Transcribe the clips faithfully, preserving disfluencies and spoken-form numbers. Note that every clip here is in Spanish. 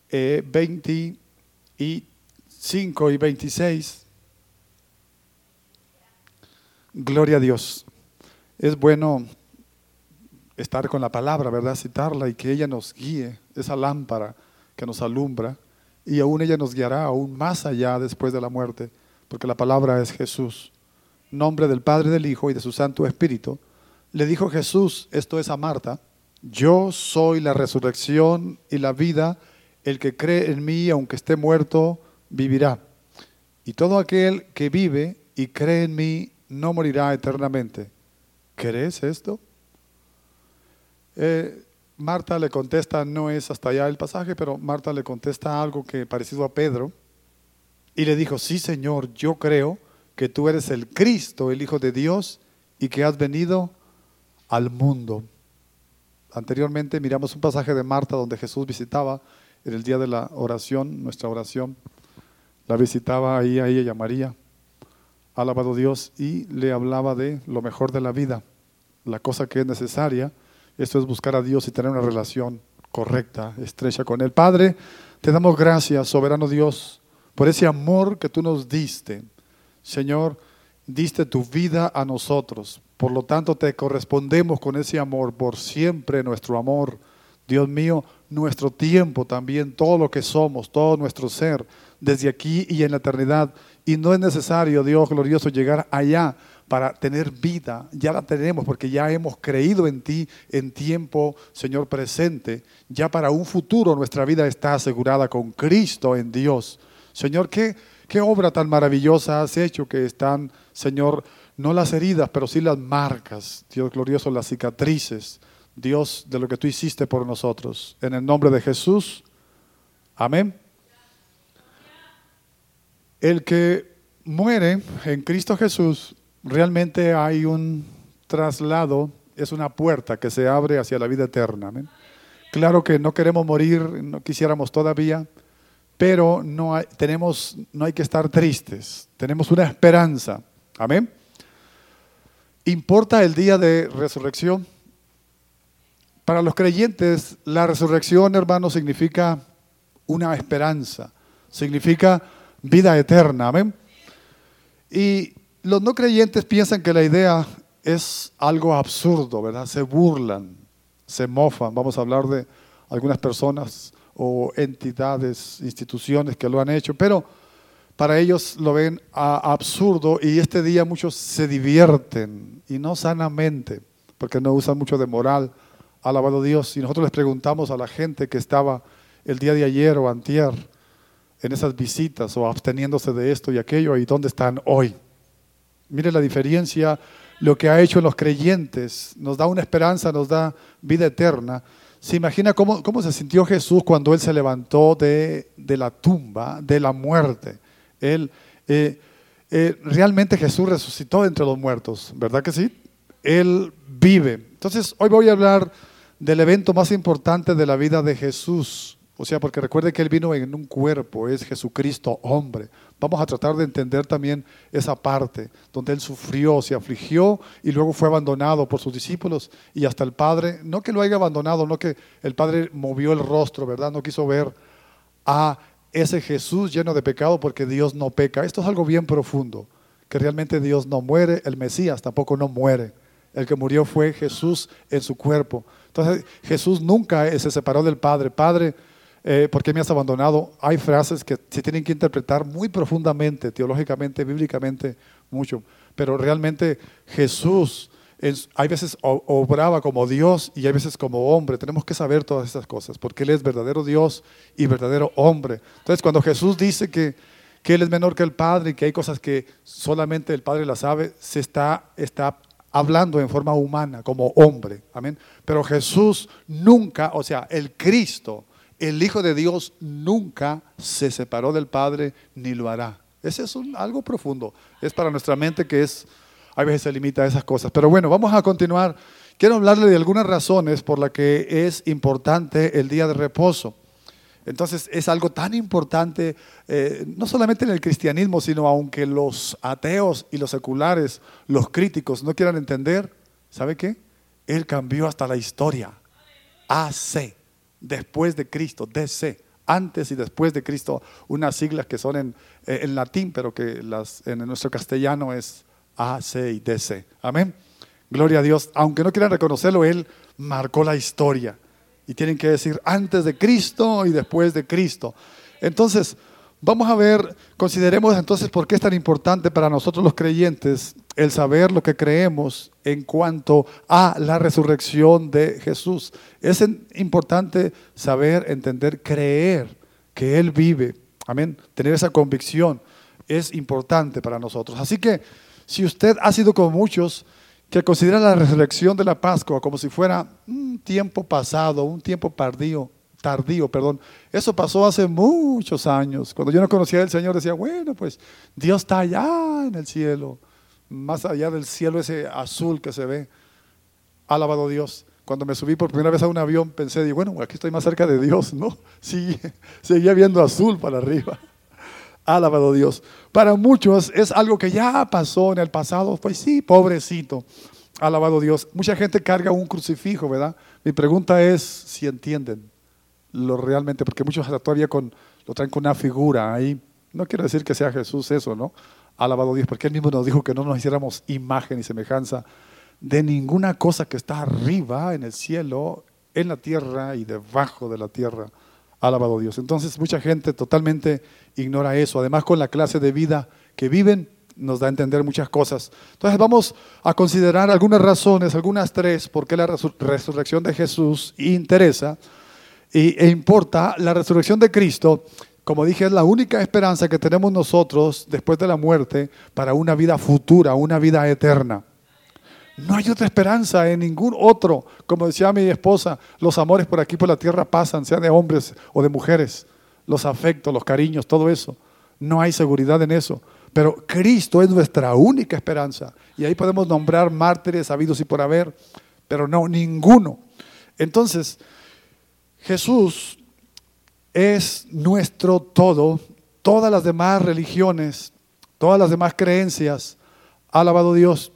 eh, veinticinco y veintiséis. Gloria a Dios. Es bueno estar con la palabra, ¿verdad? Citarla y que ella nos guíe, esa lámpara que nos alumbra, y aún ella nos guiará aún más allá después de la muerte, porque la palabra es Jesús. Nombre del Padre, del Hijo y de su Santo Espíritu. Le dijo Jesús, esto es a Marta: yo soy la resurrección y la vida, el que cree en mí, aunque esté muerto, vivirá. Y todo aquel que vive y cree en mí, no morirá eternamente. ¿Crees esto? Eh, Marta le contesta, no es hasta allá el pasaje, pero Marta le contesta algo que parecido a Pedro, y le dijo, sí Señor, yo creo que tú eres el Cristo, el Hijo de Dios, y que has venido al mundo. Anteriormente miramos un pasaje de Marta donde Jesús visitaba en el día de la oración, nuestra oración, la visitaba ahí a ella y a María, alabado Dios, y le hablaba de lo mejor de la vida, la cosa que es necesaria. Esto es buscar a Dios y tener una relación correcta, estrecha con Él. Padre, te damos gracias, soberano Dios, por ese amor que tú nos diste. Señor, diste tu vida a nosotros. Por lo tanto, te correspondemos con ese amor, por siempre nuestro amor. Dios mío, nuestro tiempo también, todo lo que somos, todo nuestro ser, desde aquí y en la eternidad. Y no es necesario, Dios glorioso, llegar allá para tener vida. Ya la tenemos porque ya hemos creído en ti en tiempo, Señor, presente. Ya para un futuro nuestra vida está asegurada con Cristo en Dios. Señor, ¿qué, qué obra tan maravillosa has hecho que están, Señor, no las heridas, pero sí las marcas, Dios glorioso, las cicatrices, Dios, de lo que tú hiciste por nosotros. En el nombre de Jesús, amén. El que muere en Cristo Jesús, realmente hay un traslado, es una puerta que se abre hacia la vida eterna. Amén. Claro que no queremos morir, no quisiéramos todavía, pero no hay, tenemos, no hay que estar tristes, tenemos una esperanza. Amén. ¿Importa el día de resurrección? Para los creyentes, la resurrección, hermanos, significa una esperanza, significa vida eterna. Amén. Y los no creyentes piensan que la idea es algo absurdo, ¿verdad? Se burlan, se mofan. Vamos a hablar de algunas personas o entidades, instituciones que lo han hecho, pero para ellos lo ven a, absurdo, y este día muchos se divierten, y no sanamente, porque no usan mucho de moral, alabado Dios. Y nosotros les preguntamos a la gente que estaba el día de ayer o antier en esas visitas o absteniéndose de esto y aquello, ¿y dónde están hoy? Mire la diferencia, lo que ha hecho en los creyentes, nos da una esperanza, nos da vida eterna. ¿Se imagina cómo, cómo se sintió Jesús cuando Él se levantó de, de la tumba, de la muerte? Él, eh, eh, realmente Jesús resucitó entre los muertos, ¿verdad que sí? Él vive. Entonces, hoy voy a hablar del evento más importante de la vida de Jesús. O sea, porque recuerde que Él vino en un cuerpo, es Jesucristo hombre. Vamos a tratar de entender también esa parte donde Él sufrió, se afligió y luego fue abandonado por sus discípulos y hasta el Padre, no que lo haya abandonado, no que el Padre movió el rostro, ¿verdad? No quiso ver a ese Jesús lleno de pecado, porque Dios no peca. Esto es algo bien profundo, que realmente Dios no muere, el Mesías tampoco no muere. El que murió fue Jesús en su cuerpo. Entonces Jesús nunca se separó del Padre. Padre, Eh, ¿por qué me has abandonado? Hay frases que se tienen que interpretar muy profundamente, teológicamente, bíblicamente, mucho. Pero realmente Jesús, en, hay veces obraba como Dios y hay veces como hombre. Tenemos que saber todas esas cosas, porque Él es verdadero Dios y verdadero hombre. Entonces, cuando Jesús dice que, que Él es menor que el Padre y que hay cosas que solamente el Padre las sabe, se está, está hablando en forma humana, como hombre. Amén. Pero Jesús nunca, o sea, el Cristo, el Hijo de Dios, nunca se separó del Padre ni lo hará. Ese es un, algo profundo. Es para nuestra mente que es, a veces se limita a esas cosas. Pero bueno, vamos a continuar. Quiero hablarle de algunas razones por las que es importante el día de reposo. Entonces es algo tan importante, eh, no solamente en el cristianismo, sino aunque los ateos y los seculares, los críticos no quieran entender, ¿sabe qué? Él cambió hasta la historia. A C. Después de Cristo, D C, antes y después de Cristo, unas siglas que son en, en latín, pero que las, en nuestro castellano es A, C y D C. Amén. Gloria a Dios. Aunque no quieran reconocerlo, Él marcó la historia. Y tienen que decir antes de Cristo y después de Cristo. Entonces, vamos a ver, consideremos entonces por qué es tan importante para nosotros los creyentes el saber lo que creemos en cuanto a la resurrección de Jesús. Es importante saber, entender, creer que Él vive. Amén. Tener esa convicción es importante para nosotros. Así que, si usted ha sido como muchos que consideran la resurrección de la Pascua como si fuera un tiempo pasado, un tiempo tardío, tardío, perdón. Eso pasó hace muchos años. Cuando yo no conocía al Señor decía, bueno, pues Dios está allá en el cielo, más allá del cielo ese azul que se ve. Alabado Dios. Cuando me subí por primera vez a un avión pensé, digo, bueno, aquí estoy más cerca de Dios, ¿no? Sí, seguía viendo azul para arriba. Alabado Dios. Para muchos es algo que ya pasó en el pasado. Pues sí, pobrecito. Alabado Dios. Mucha gente carga un crucifijo, ¿verdad? Mi pregunta es si entienden lo realmente, porque muchos todavía con, lo traen con una figura ahí. No quiero decir que sea Jesús eso, ¿no? Alabado Dios, porque Él mismo nos dijo que no nos hiciéramos imagen y semejanza de ninguna cosa que está arriba en el cielo, en la tierra y debajo de la tierra. Alabado Dios. Entonces mucha gente totalmente ignora eso. Además, con la clase de vida que viven, nos da a entender muchas cosas. Entonces vamos a considerar algunas razones, algunas tres, por qué la resur- resurrección de Jesús interesa y, e importa. La resurrección de Cristo, como dije, es la única esperanza que tenemos nosotros después de la muerte para una vida futura, una vida eterna. No hay otra esperanza en ningún otro. Como decía mi esposa, los amores por aquí por la tierra pasan, sean de hombres o de mujeres. Los afectos, los cariños, todo eso. No hay seguridad en eso. Pero Cristo es nuestra única esperanza. Y ahí podemos nombrar mártires habidos y por haber, pero no, ninguno. Entonces, Jesús es nuestro todo. Todas las demás religiones, todas las demás creencias, alabado Dios,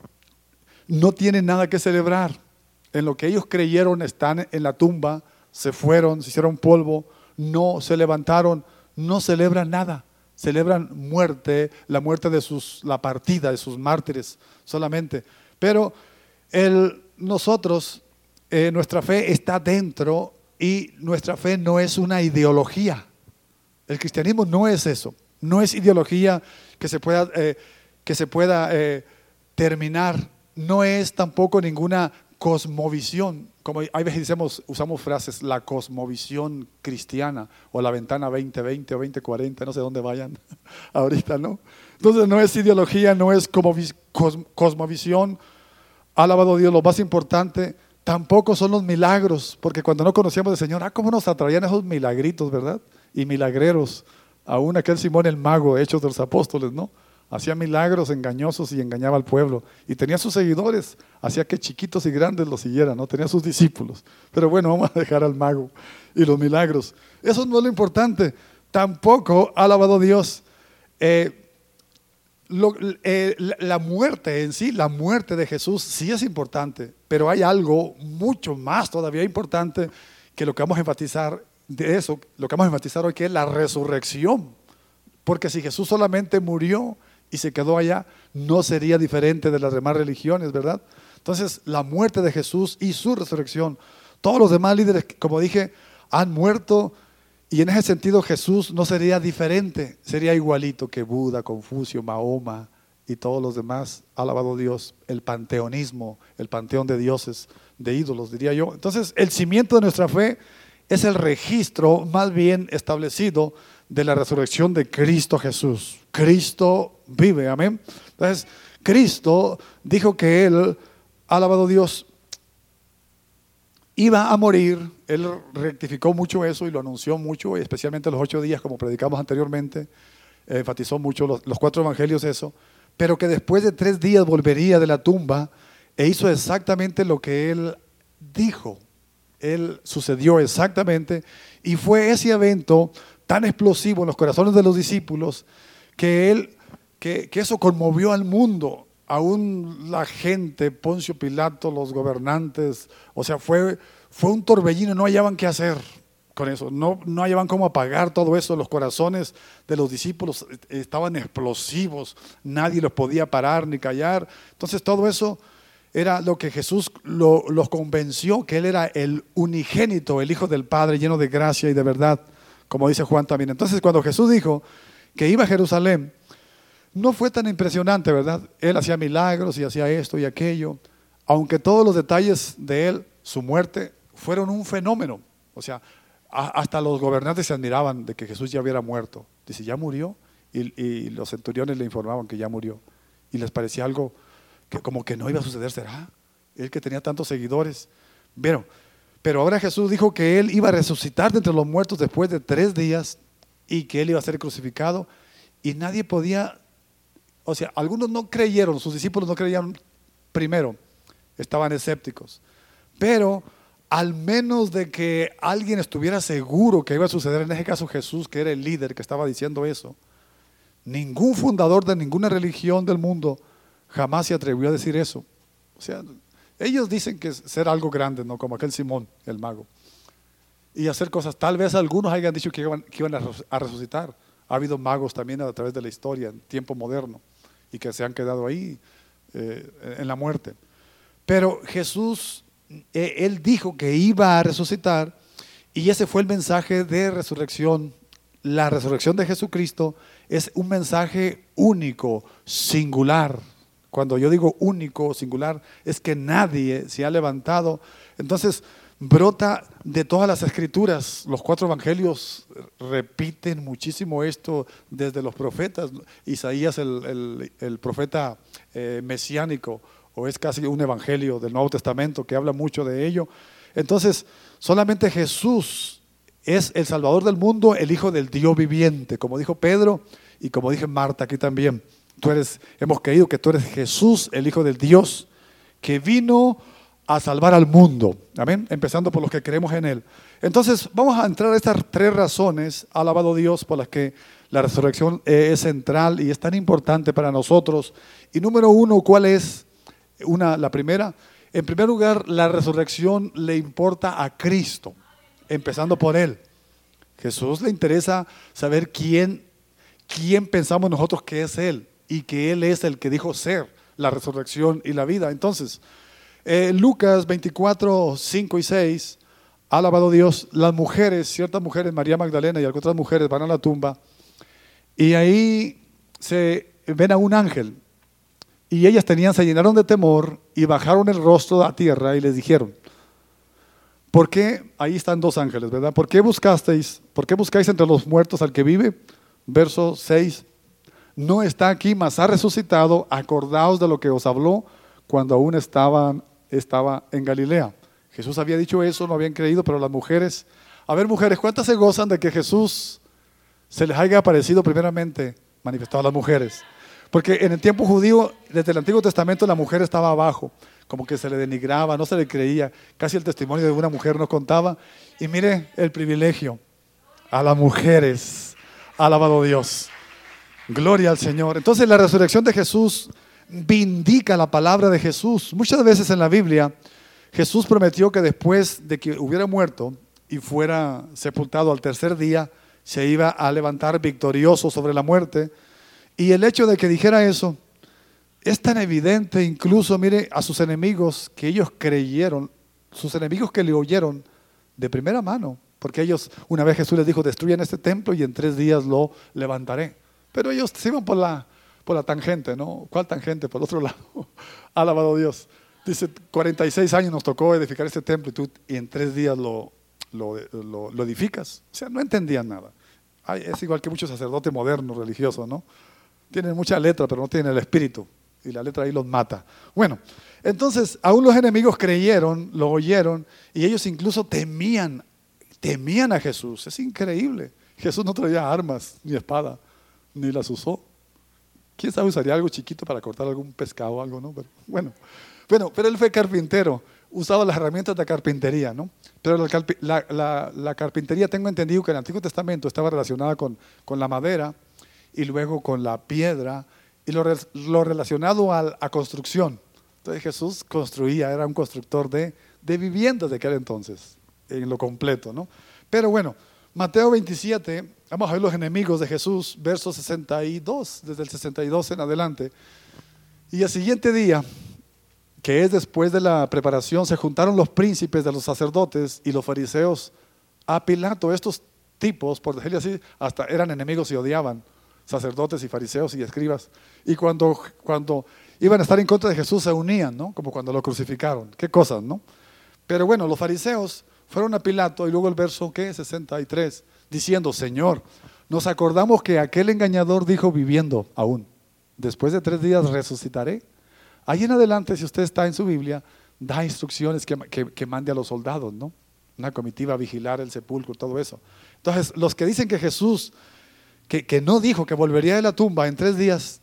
no tienen nada que celebrar. En lo que ellos creyeron están en la tumba, se fueron, se hicieron polvo, no se levantaron, no celebran nada. Celebran muerte, la muerte de sus, la partida de sus mártires solamente. Pero el, nosotros, eh, nuestra fe está dentro y nuestra fe no es una ideología. El cristianismo no es eso, no es ideología que se pueda, eh, que se pueda eh, terminar. No es tampoco ninguna cosmovisión, como hay veces decimos, usamos frases, la cosmovisión cristiana o la ventana veinte veinte o veinte cuarenta, no sé dónde vayan ahorita, ¿no? Entonces no es ideología, no es como cos, cosmovisión, alabado Dios. Lo más importante tampoco son los milagros, porque cuando no conocíamos al Señor, ah, cómo nos atraían esos milagritos, ¿verdad? Y milagreros, aún aquel Simón el mago, Hechos de los Apóstoles, ¿no? Hacía milagros engañosos y engañaba al pueblo. Y tenía sus seguidores, hacía que chiquitos y grandes lo siguieran, ¿no? Tenía sus discípulos. Pero bueno, vamos a dejar al mago y los milagros. Eso no es lo importante. Tampoco, alabado Dios, eh, lo, eh, la muerte en sí, la muerte de Jesús sí es importante. Pero hay algo mucho más todavía importante que lo que vamos a enfatizar de eso, lo que vamos a enfatizar hoy, que es la resurrección. Porque si Jesús solamente murió y se quedó allá, no sería diferente de las demás religiones, ¿verdad? Entonces, la muerte de Jesús y su resurrección. Todos los demás líderes, como dije, han muerto, y en ese sentido Jesús no sería diferente, sería igualito que Buda, Confucio, Mahoma y todos los demás. Alabado Dios, el panteonismo, el panteón de dioses, de ídolos, diría yo. Entonces, el cimiento de nuestra fe es el registro más bien establecido de la resurrección de Cristo Jesús. Cristo vive, amén. Entonces, Cristo dijo que Él, alabado Dios, iba a morir. Él rectificó mucho eso y lo anunció mucho, especialmente los ocho días, como predicamos anteriormente. Eh, enfatizó mucho los, los cuatro evangelios eso, pero que después de tres días volvería de la tumba e hizo exactamente lo que Él dijo. Él sucedió exactamente, y fue ese evento tan explosivo en los corazones de los discípulos que, él, que, que eso conmovió al mundo, aún la gente, Poncio Pilato, los gobernantes. O sea, fue, fue un torbellino, no hallaban qué hacer con eso. No, no hallaban cómo apagar todo eso. Los corazones de los discípulos estaban explosivos. Nadie los podía parar ni callar. Entonces todo eso era lo que Jesús lo, los convenció, que Él era el unigénito, el Hijo del Padre, lleno de gracia y de verdad, como dice Juan también. Entonces cuando Jesús dijo que iba a Jerusalén, no fue tan impresionante, ¿verdad? Él hacía milagros y hacía esto y aquello, aunque todos los detalles de Él, su muerte, fueron un fenómeno. O sea, hasta los gobernantes se admiraban de que Jesús ya hubiera muerto. Dice, ya murió, y, y los centuriones le informaban que ya murió, y les parecía algo que como que no iba a suceder. ¿Será? Él que tenía tantos seguidores. Pero, pero ahora Jesús dijo que Él iba a resucitar de entre los muertos después de tres días y que Él iba a ser crucificado, y nadie podía, o sea, algunos no creyeron, sus discípulos no creían primero, estaban escépticos, pero al menos de que alguien estuviera seguro que iba a suceder, en ese caso Jesús, que era el líder que estaba diciendo eso, ningún fundador de ninguna religión del mundo jamás se atrevió a decir eso. O sea, ellos dicen que es ser algo grande, ¿no? Como aquel Simón, el mago, y hacer cosas. Tal vez algunos hayan dicho que iban, que iban a resucitar. Ha habido magos también a través de la historia, en tiempo moderno, y que se han quedado ahí eh, en la muerte. Pero Jesús, Él dijo que iba a resucitar, y ese fue el mensaje de resurrección. La resurrección de Jesucristo es un mensaje único, singular. Cuando yo digo único, singular, es que nadie se ha levantado. Entonces brota de todas las escrituras. Los cuatro evangelios repiten muchísimo esto desde los profetas. Isaías, el, el, el profeta eh, mesiánico, o es casi un evangelio del Nuevo Testamento que habla mucho de ello. Entonces, solamente Jesús es el Salvador del mundo, el Hijo del Dios viviente, como dijo Pedro y como dije Marta aquí también. Tú eres, hemos creído que tú eres Jesús, el Hijo del Dios, que vino a salvar al mundo. Amén. Empezando por los que creemos en Él. Entonces, vamos a entrar a estas tres razones, alabado Dios, por las que la resurrección es central y es tan importante para nosotros. Y número uno, ¿cuál es? Una, la primera, en primer lugar, la resurrección le importa a Cristo, empezando por Él. Jesús le interesa saber quién, quién pensamos nosotros que es Él, y que Él es el que dijo ser la resurrección y la vida. Entonces, eh, Lucas veinticuatro, cinco y seis, alabado Dios, las mujeres, ciertas mujeres, María Magdalena y otras mujeres van a la tumba, y ahí se ven a un ángel. Y ellas tenían, se llenaron de temor y bajaron el rostro a tierra y les dijeron, ¿por qué? Ahí están dos ángeles, ¿verdad? ¿Por qué buscasteis? ¿Por qué buscáis entre los muertos al que vive? Verso seis, no está aquí, mas ha resucitado. Acordaos de lo que os habló cuando aún estaban, estaba en Galilea. Jesús había dicho eso, no habían creído, pero las mujeres, a ver mujeres, ¿cuántas se gozan de que Jesús se les haya aparecido primeramente manifestado a las mujeres? Porque en el tiempo judío, desde el Antiguo Testamento, la mujer estaba abajo, como que se le denigraba, no se le creía, casi el testimonio de una mujer no contaba. Y mire el privilegio a las mujeres, alabado Dios, gloria al Señor. Entonces la resurrección de Jesús vindica la palabra de Jesús. Muchas veces en la Biblia, Jesús prometió que después de que hubiera muerto y fuera sepultado al tercer día, se iba a levantar victorioso sobre la muerte. Y el hecho de que dijera eso es tan evidente, incluso, mire, a sus enemigos, que ellos creyeron, sus enemigos que le oyeron de primera mano, porque ellos, una vez Jesús les dijo, destruyan este templo y en tres días lo levantaré. Pero ellos se iban por la, por la tangente, ¿no? ¿Cuál tangente? Por el otro lado. Alabado Dios. Dice, cuarenta y seis años nos tocó edificar este templo y tú y en tres días lo, lo, lo, lo edificas. O sea, no entendían nada. Ay, es igual que muchos sacerdotes modernos, religiosos, ¿no? Tienen mucha letra, pero no tienen el espíritu. Y la letra ahí los mata. Bueno, entonces, aún los enemigos creyeron, lo oyeron, y ellos incluso temían, temían a Jesús. Es increíble. Jesús no traía armas, ni espada, ni las usó. ¿Quién sabe, usaría algo chiquito para cortar algún pescado o algo, no? Pero, bueno, bueno, pero él fue carpintero, usaba las herramientas de carpintería, ¿no? Pero la, la, la, la carpintería, tengo entendido que en el Antiguo Testamento estaba relacionada con, con la madera, y luego con la piedra, y lo, lo relacionado a, a construcción. Entonces Jesús construía, era un constructor de, de viviendas de aquel entonces, en lo completo, ¿no? Pero bueno, Mateo veintisiete, vamos a ver los enemigos de Jesús, verso sesenta y dos, desde el sesenta y dos en adelante. Y el siguiente día, que es después de la preparación, se juntaron los príncipes de los sacerdotes y los fariseos a Pilato. Estos tipos, por decirlo así, hasta eran enemigos y odiaban, sacerdotes y fariseos y escribas. Y cuando, cuando iban a estar en contra de Jesús se unían, ¿no? Como cuando lo crucificaron. Qué cosas, ¿no? Pero bueno, los fariseos fueron a Pilato, y luego el verso, ¿qué? sesenta y tres, diciendo: Señor, nos acordamos que aquel engañador dijo viviendo aún, después de tres días resucitaré. Ahí en adelante, si usted está en su Biblia, da instrucciones que, que, que mande a los soldados, ¿no? Una comitiva a vigilar el sepulcro, todo eso. Entonces, los que dicen que Jesús, que, que no dijo que volvería de la tumba en tres días,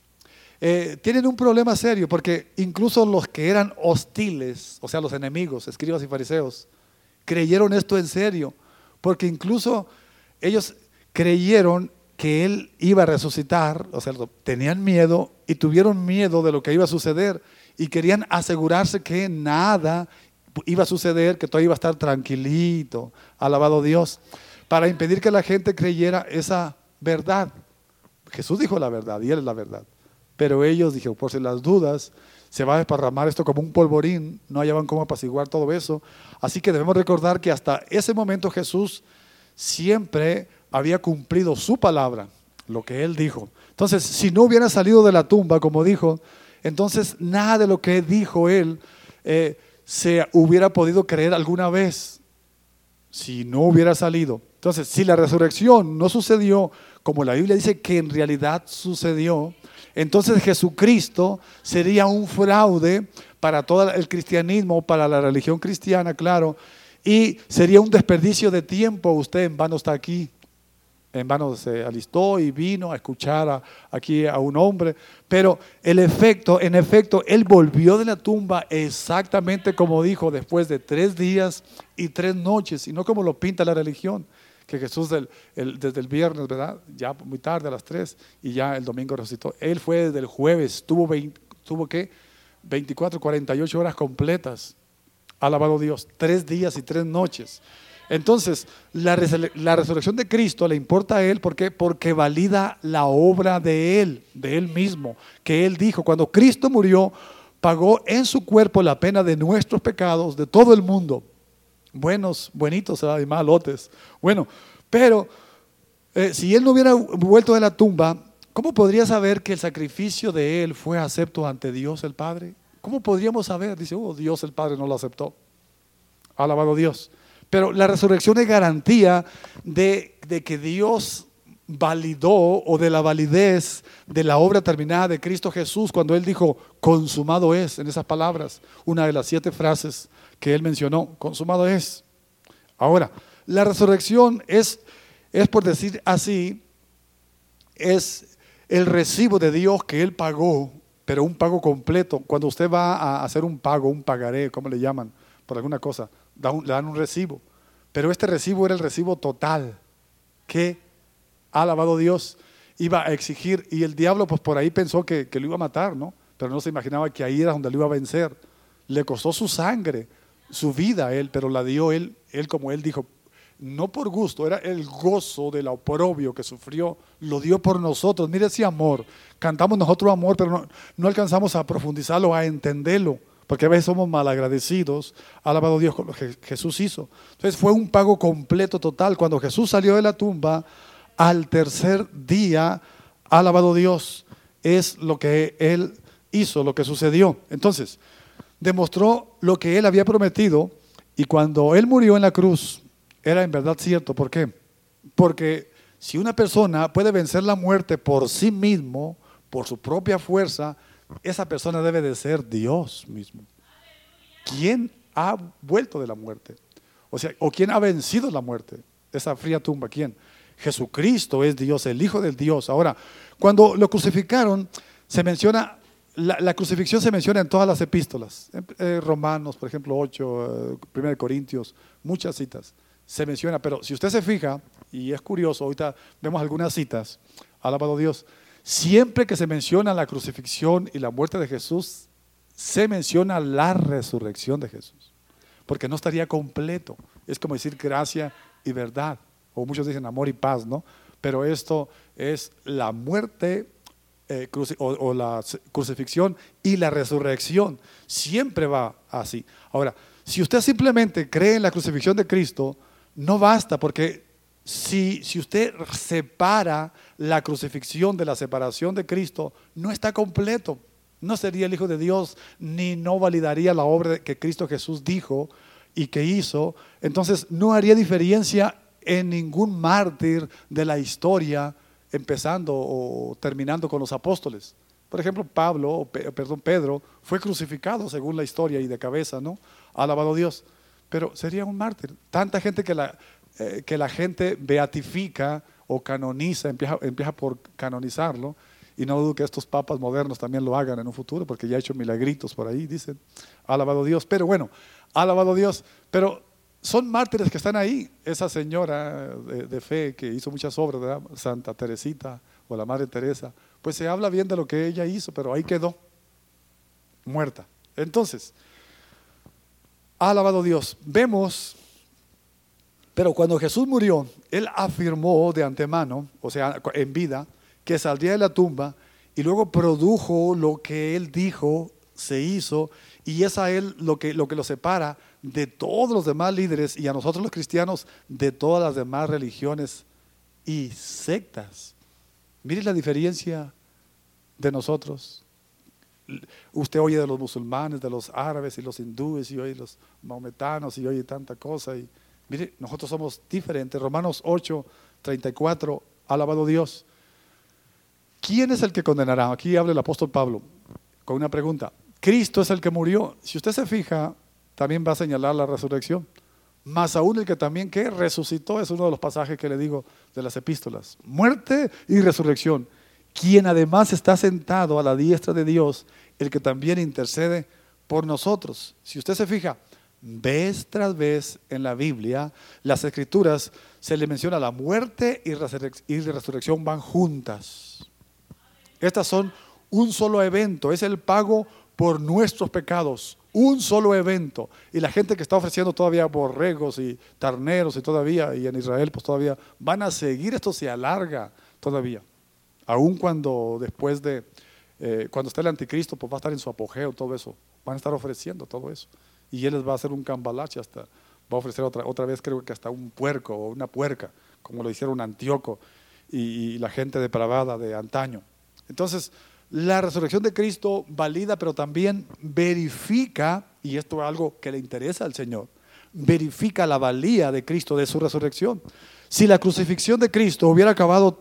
eh, tienen un problema serio, porque incluso los que eran hostiles, o sea, los enemigos, escribas y fariseos, creyeron esto en serio, porque incluso ellos creyeron que Él iba a resucitar, o sea, tenían miedo y tuvieron miedo de lo que iba a suceder y querían asegurarse que nada iba a suceder, que todo iba a estar tranquilito, alabado Dios, para impedir que la gente creyera esa verdad. Jesús dijo la verdad y Él es la verdad, pero ellos dijeron, por si las dudas, se va a desparramar esto como un polvorín, no hallaban cómo apaciguar todo eso. Así que debemos recordar que hasta ese momento Jesús siempre había cumplido su palabra, lo que Él dijo. Entonces, si no hubiera salido de la tumba, como dijo, entonces nada de lo que dijo Él eh, se hubiera podido creer alguna vez, si no hubiera salido. Entonces, si la resurrección no sucedió como la Biblia dice que en realidad sucedió, entonces Jesucristo sería un fraude para todo el cristianismo, para la religión cristiana, claro, y sería un desperdicio de tiempo. Usted en vano está aquí, en vano se alistó y vino a escuchar a, aquí a un hombre, pero el efecto, en efecto, Él volvió de la tumba exactamente como dijo, después de tres días y tres noches, y no como lo pinta la religión, que Jesús del, el, desde el viernes, ¿verdad? Ya muy tarde a las tres y ya el domingo resucitó. Él fue desde el jueves, tuvo, veinte, tuvo ¿qué? veinticuatro, cuarenta y ocho horas completas, alabado Dios, tres días y tres noches. Entonces, la, la resurrección de Cristo le importa a Él, ¿por qué? Porque valida la obra de Él, de Él mismo, que Él dijo, cuando Cristo murió, pagó en su cuerpo la pena de nuestros pecados, de todo el mundo, buenos, buenitos y malotes. Bueno, pero eh, si Él no hubiera vuelto de la tumba, ¿cómo podría saber que el sacrificio de Él fue acepto ante Dios el Padre? ¿Cómo podríamos saber? Dice, oh, Dios el Padre no lo aceptó. Alabado Dios. Pero la resurrección es garantía de, de que Dios validó, o de la validez de la obra terminada de Cristo Jesús, cuando Él dijo, consumado es, en esas palabras, una de las siete frases que Él mencionó, consumado es. Ahora, la resurrección es, es por decir así, es el recibo de Dios que Él pagó, pero un pago completo. Cuando usted va a hacer un pago, un pagaré, ¿cómo le llaman? Por alguna cosa, da un, le dan un recibo, pero este recibo era el recibo total que, alabado Dios, iba a exigir, y el diablo pues por ahí pensó que, que lo iba a matar, ¿no? Pero no se imaginaba que ahí era donde lo iba a vencer. Le costó su sangre, su vida a Él, pero la dio Él, Él como Él dijo, no por gusto, era el gozo del oprobio que sufrió, lo dio por nosotros. Mire ese amor, cantamos nosotros amor, pero no, no alcanzamos a profundizarlo, a entenderlo, porque a veces somos malagradecidos. Alabado Dios con lo que Jesús hizo. Entonces fue un pago completo, total. Cuando Jesús salió de la tumba, al tercer día, alabado Dios, es lo que Él hizo, lo que sucedió. Entonces, demostró lo que Él había prometido, y cuando Él murió en la cruz, era en verdad cierto. ¿Por qué? Porque si una persona puede vencer la muerte por sí mismo, por su propia fuerza, esa persona debe de ser Dios mismo. ¿Quién ha vuelto de la muerte? O sea, ¿o quién ha vencido la muerte? Esa fría tumba, ¿quién? Jesucristo es Dios, el Hijo del Dios. Ahora, cuando lo crucificaron, se menciona, la, la crucifixión se menciona en todas las epístolas, en, eh, Romanos, por ejemplo, ocho, eh, primera de Corintios, muchas citas se menciona, pero si usted se fija, y es curioso, ahorita vemos algunas citas, alabado Dios, siempre que se menciona la crucifixión y la muerte de Jesús, se menciona la resurrección de Jesús, porque no estaría completo. Es como decir gracia y verdad. O muchos dicen amor y paz, ¿no? Pero esto es la muerte eh, cruci- o, o la crucifixión y la resurrección. Siempre va así. Ahora, si usted simplemente cree en la crucifixión de Cristo, no basta, porque si, si usted separa la crucifixión de la separación de Cristo, no está completo. No sería el Hijo de Dios, ni no validaría la obra que Cristo Jesús dijo y que hizo. Entonces no haría diferencia en ningún mártir de la historia, empezando o terminando con los apóstoles. Por ejemplo, Pablo, o Pe- perdón, Pedro, fue crucificado según la historia y de cabeza, ¿no? Alabado Dios. Pero sería un mártir. Tanta gente que la, eh, que la gente beatifica o canoniza, empieza, empieza por canonizarlo. Y no dudo que estos papas modernos también lo hagan en un futuro, porque ya ha hecho milagritos por ahí, dicen. Alabado Dios. Pero bueno, alabado Dios. Pero son mártires que están ahí. Esa señora de, de fe que hizo muchas obras, ¿verdad? Santa Teresita o la Madre Teresa, pues se habla bien de lo que ella hizo, pero ahí quedó, muerta. Entonces, alabado Dios. Vemos, pero cuando Jesús murió, Él afirmó de antemano, o sea, en vida, que saldría de la tumba, y luego produjo lo que Él dijo, se hizo, y es a Él lo que, lo que lo separa de todos los demás líderes, y a nosotros los cristianos de todas las demás religiones y sectas. Mire la diferencia de nosotros. Usted oye de los musulmanes, de los árabes y los hindúes, y oye los maometanos, y oye tanta cosa, y mire, nosotros somos diferentes. Romanos ocho, treinta y cuatro, alabado Dios. ¿Quién es el que condenará? Aquí habla el apóstol Pablo con una pregunta. Cristo es el que murió. Si usted se fija, también va a señalar la resurrección. Más aún el que también que resucitó, es uno de los pasajes que le digo de las epístolas. Muerte y resurrección. Quien además está sentado a la diestra de Dios, el que también intercede por nosotros. Si usted se fija, vez tras vez en la Biblia, las escrituras se le menciona la muerte y resurrección van juntas. Estas son un solo evento, es el pago por nuestros pecados, un solo evento. Y la gente que está ofreciendo todavía borregos y terneros y todavía, y en Israel pues todavía van a seguir, esto se alarga todavía. Aun cuando después de, eh, cuando esté el anticristo, pues va a estar en su apogeo, todo eso, van a estar ofreciendo todo eso. Y él les va a hacer un cambalache, hasta va a ofrecer otra, otra vez creo que hasta un puerco o una puerca, como lo hicieron Antíoco y, y la gente depravada de antaño. Entonces, la resurrección de Cristo valida, pero también verifica, y esto es algo que le interesa al Señor, verifica la valía de Cristo, de su resurrección. Si la crucifixión de Cristo hubiera acabado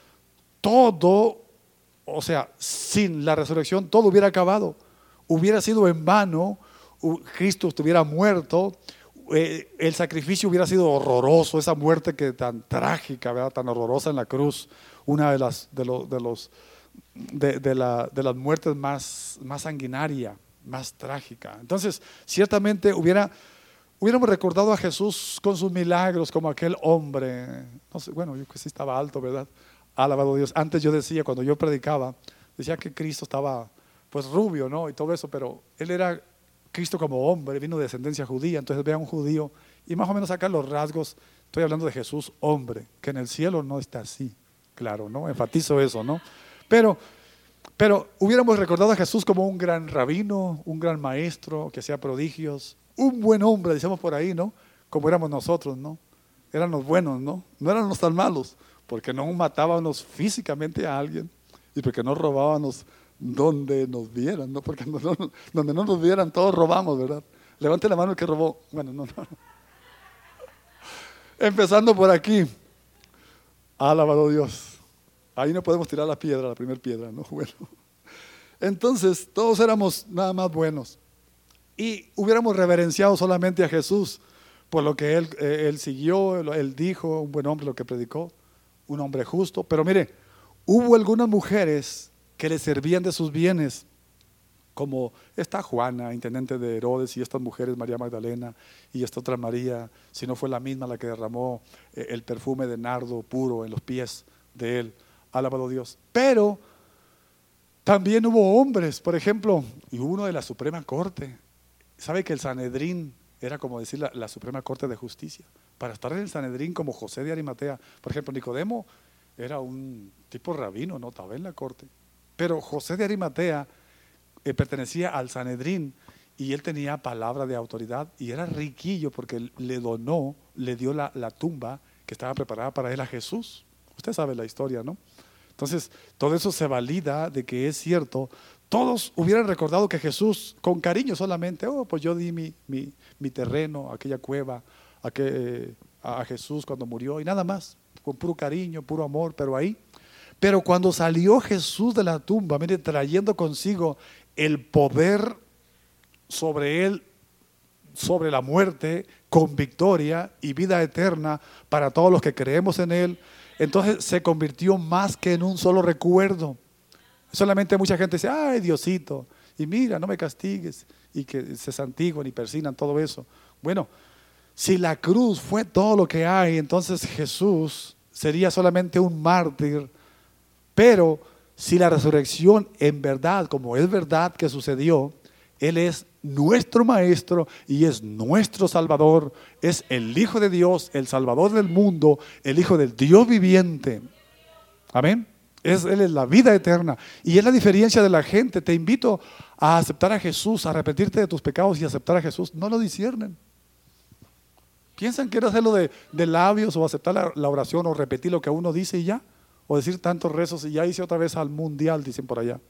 todo, o sea, sin la resurrección, todo hubiera acabado, hubiera sido en vano, Cristo estuviera muerto, eh, el sacrificio hubiera sido horroroso, esa muerte que tan trágica, ¿verdad? Tan horrorosa en la cruz, una de las de los, de los De, de, la, de las muertes más, más sanguinaria, más trágica. Entonces, ciertamente hubiera, hubiéramos recordado a Jesús con sus milagros como aquel hombre, no sé, bueno, yo que sí estaba alto, ¿verdad? Alabado Dios. Antes yo decía, cuando yo predicaba, decía que Cristo estaba pues rubio, ¿no? Y todo eso, pero Él era Cristo como hombre, vino de descendencia judía, entonces ve a un judío y más o menos saca los rasgos. Estoy hablando de Jesús hombre, que en el cielo no está así, claro, ¿no? Enfatizo eso, ¿no? Pero, pero hubiéramos recordado a Jesús como un gran rabino, un gran maestro que hacía prodigios, un buen hombre, decíamos por ahí, ¿no? Como éramos nosotros, ¿no? Eran los buenos, ¿no? No eran los tan malos, porque no matábamos físicamente a alguien y porque no robábamos donde nos vieran, ¿no? Porque no, no, donde no nos vieran todos robamos, ¿verdad? Levante la mano el que robó. Bueno, no, no. Empezando por aquí. Alabado Dios. Ahí no podemos tirar la piedra, la primera piedra, ¿no? Bueno. Entonces, todos éramos nada más buenos. Y hubiéramos reverenciado solamente a Jesús por lo que Él, eh, él siguió, Él dijo, un buen hombre lo que predicó, un hombre justo. Pero mire, hubo algunas mujeres que le servían de sus bienes, como esta Juana, intendente de Herodes, y estas mujeres, María Magdalena, y esta otra María, si no fue la misma la que derramó eh, el perfume de nardo puro en los pies de Él. Alabado Dios. Pero también hubo hombres, por ejemplo, y uno de la Suprema Corte. ¿Sabe que el Sanedrín era como decir la, la Suprema Corte de Justicia. Para estar en el Sanedrín como José de Arimatea, por ejemplo, Nicodemo era un tipo rabino, no estaba en la corte, pero José de Arimatea eh, pertenecía al Sanedrín y él tenía palabra de autoridad y era riquillo porque le donó, le dio la, la tumba que estaba preparada para él a Jesús. Usted sabe la historia, ¿no? Entonces, todo eso se valida de que es cierto. Todos hubieran recordado que Jesús, con cariño solamente, oh, pues yo di mi, mi, mi terreno, aquella cueva, a, que, a Jesús cuando murió y nada más, con puro cariño, puro amor, pero ahí. Pero cuando salió Jesús de la tumba, mire, trayendo consigo el poder sobre él, sobre la muerte, con victoria y vida eterna para todos los que creemos en él, entonces se convirtió más que en un solo recuerdo. Solamente mucha gente dice, ay Diosito, y mira, no me castigues, y que se santiguan y persignan todo eso. Bueno, si la cruz fue todo lo que hay, entonces Jesús sería solamente un mártir. Pero si la resurrección en verdad, como es verdad que sucedió, Él es nuestro Maestro y es nuestro Salvador, es el Hijo de Dios, el Salvador del mundo, el Hijo del Dios viviente. Amén. Es, Él es la vida eterna y es la diferencia de la gente. Te invito a aceptar a Jesús, a arrepentirte de tus pecados y aceptar a Jesús. No lo disciernen. Piensan que era hacerlo de, de labios o aceptar la, la oración o repetir lo que uno dice y ya, o decir tantos rezos y ya hice otra vez al mundial, dicen por allá.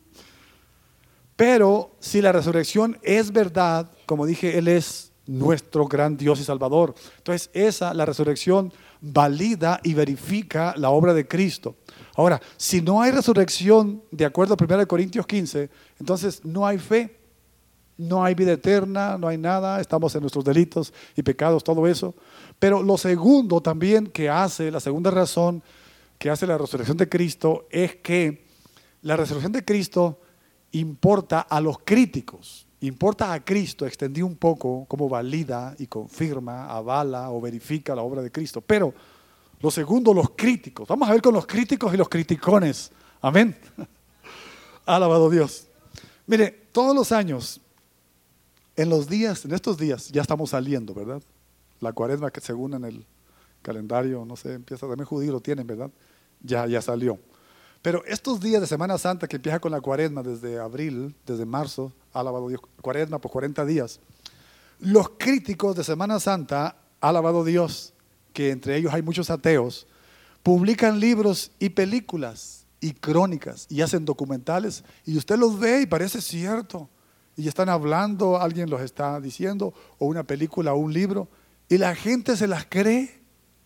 Pero si la resurrección es verdad, como dije, Él es nuestro gran Dios y Salvador. Entonces esa, la resurrección, valida y verifica la obra de Cristo. Ahora, si no hay resurrección, de acuerdo a primera Corintios quince, entonces no hay fe, no hay vida eterna, no hay nada, estamos en nuestros delitos y pecados, todo eso. Pero lo segundo también que hace, la segunda razón que hace la resurrección de Cristo es que la resurrección de Cristo importa a los críticos, importa a Cristo, extendí un poco como valida y confirma, avala o verifica la obra de Cristo. Pero lo segundo, los críticos. Vamos a ver con los críticos y los criticones. Amén. Alabado Dios. Mire, todos los años, en los días, en estos días, ya estamos saliendo, ¿verdad? La cuaresma que según en el calendario, no sé, empieza, también judío lo tienen, ¿verdad? Ya, ya salió. Pero estos días de Semana Santa que empieza con la cuaresma desde abril, desde marzo, alabado Dios, cuaresma por cuarenta días, los críticos de Semana Santa, alabado Dios, que entre ellos hay muchos ateos, publican libros y películas y crónicas y hacen documentales y usted los ve y parece cierto y están hablando, alguien los está diciendo, o una película o un libro y la gente se las cree.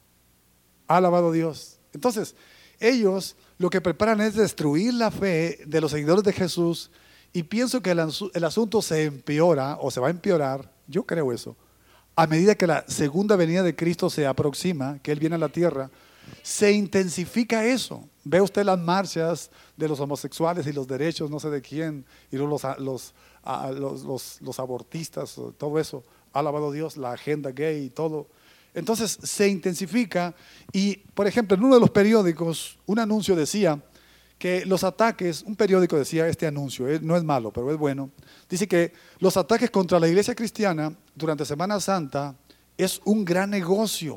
Alabado Dios. Entonces, ellos lo que preparan es destruir la fe de los seguidores de Jesús y pienso que el, el asunto se empeora o se va a empeorar, yo creo eso, a medida que la segunda venida de Cristo se aproxima, que Él viene a la tierra, se intensifica eso. Ve usted las marchas de los homosexuales y los derechos, no sé de quién, y los, los, los, los, los abortistas, todo eso, alabado Dios, la agenda gay y todo. Entonces se intensifica y, por ejemplo, en uno de los periódicos, un anuncio decía que los ataques, un periódico decía este anuncio, no es malo, pero es bueno, dice que los ataques contra la iglesia cristiana durante Semana Santa es un gran negocio.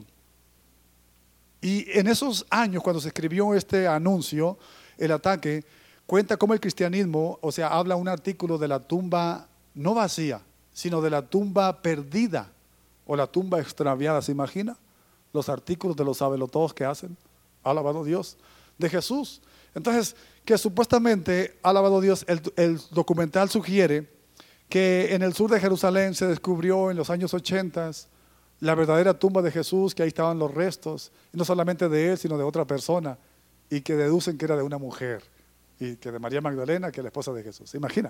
Y en esos años, cuando se escribió este anuncio, el ataque, cuenta cómo el cristianismo, o sea, habla un artículo de la tumba no vacía, sino de la tumba perdida o la tumba extraviada. ¿Se imagina? Los artículos de los sabelotodos que hacen, alabado Dios, de Jesús. Entonces, que supuestamente, alabado Dios, el, el documental sugiere que en el sur de Jerusalén se descubrió en los años ochenta la verdadera tumba de Jesús, que ahí estaban los restos, y no solamente de él, sino de otra persona, y que deducen que era de una mujer, y que de María Magdalena, que es la esposa de Jesús. ¿Se imagina?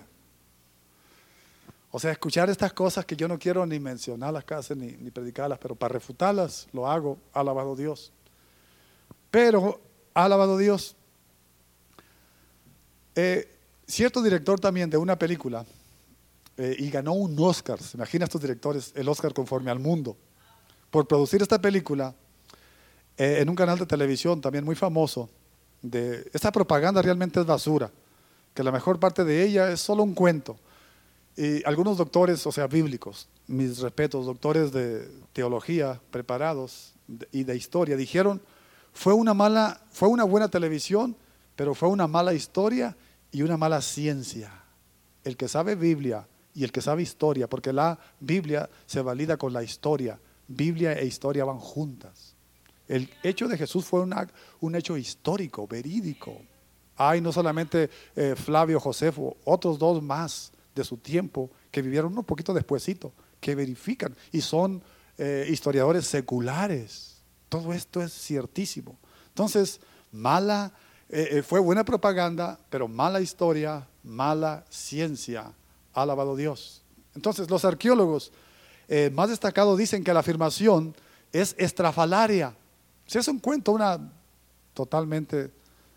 O sea, escuchar estas cosas que yo no quiero ni mencionarlas casi, ni, ni predicarlas, pero para refutarlas lo hago, alabado Dios. Pero, alabado Dios, eh, cierto director también de una película, eh, y ganó un Oscar, se imagina estos directores, el Oscar conforme al mundo, por producir esta película eh, en un canal de televisión también muy famoso. De, esta propaganda realmente es basura, que la mejor parte de ella es solo un cuento. Y algunos doctores, o sea, bíblicos, mis respetos, doctores de teología preparados de- y de historia, dijeron, fue una mala, fue una buena televisión, pero fue una mala historia y una mala ciencia. El que sabe Biblia y el que sabe historia, porque la Biblia se valida con la historia, Biblia e historia van juntas. El hecho de Jesús fue una- un hecho histórico, verídico. Hay no solamente eh, Flavio Josefo, otros dos más de su tiempo que vivieron un poquito despuesito, que verifican y son eh, historiadores seculares. Todo esto es ciertísimo. Entonces, mala, eh, eh, fue buena propaganda, pero mala historia, mala ciencia. Alabado Dios. Entonces, los arqueólogos eh, más destacados dicen que la afirmación es estrafalaria. Si es un cuento, una totalmente,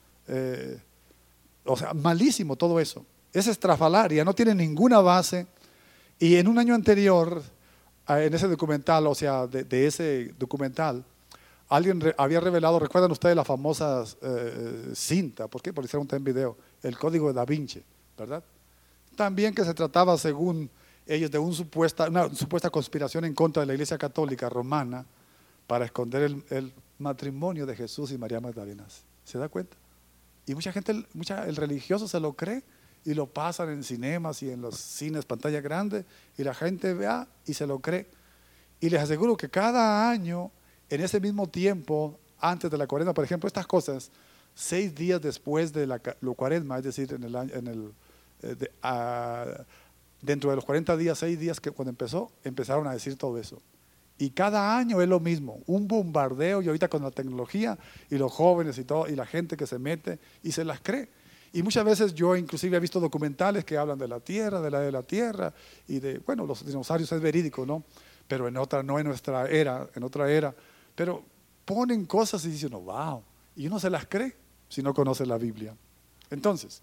eh, o sea, malísimo todo eso. Es estrafalaria, no tiene ninguna base. Y en un año anterior, eh, en ese documental, o sea, de, de ese documental, alguien re- había revelado, recuerdan ustedes la famosa eh, cinta, ¿por qué? Porque hicieron un video, el código de Da Vinci, ¿verdad? También que se trataba, según ellos, de un supuesta, una supuesta conspiración en contra de la Iglesia Católica Romana para esconder el, el matrimonio de Jesús y María Magdalena. ¿Se da cuenta? Y mucha gente, mucha, el religioso se lo cree y lo pasan en cinemas y en los cines, pantalla grande, y la gente vea y se lo cree. Y les aseguro que cada año, en ese mismo tiempo, antes de la cuaresma, por ejemplo, estas cosas, seis días después de la, la cuaresma, es decir, en el año, en el, eh, de, ah, dentro de los cuarenta días, seis días que cuando empezó, empezaron a decir todo eso. Y cada año es lo mismo, un bombardeo, y ahorita con la tecnología y los jóvenes y todo, y la gente que se mete y se las cree. Y muchas veces yo inclusive he visto documentales que hablan de la Tierra, de la de la Tierra, y de, bueno, los dinosaurios es verídico, ¿no? Pero en otra, no en nuestra era, en otra era. Pero ponen cosas y dicen, oh, wow, y uno se las cree si no conoce la Biblia. Entonces,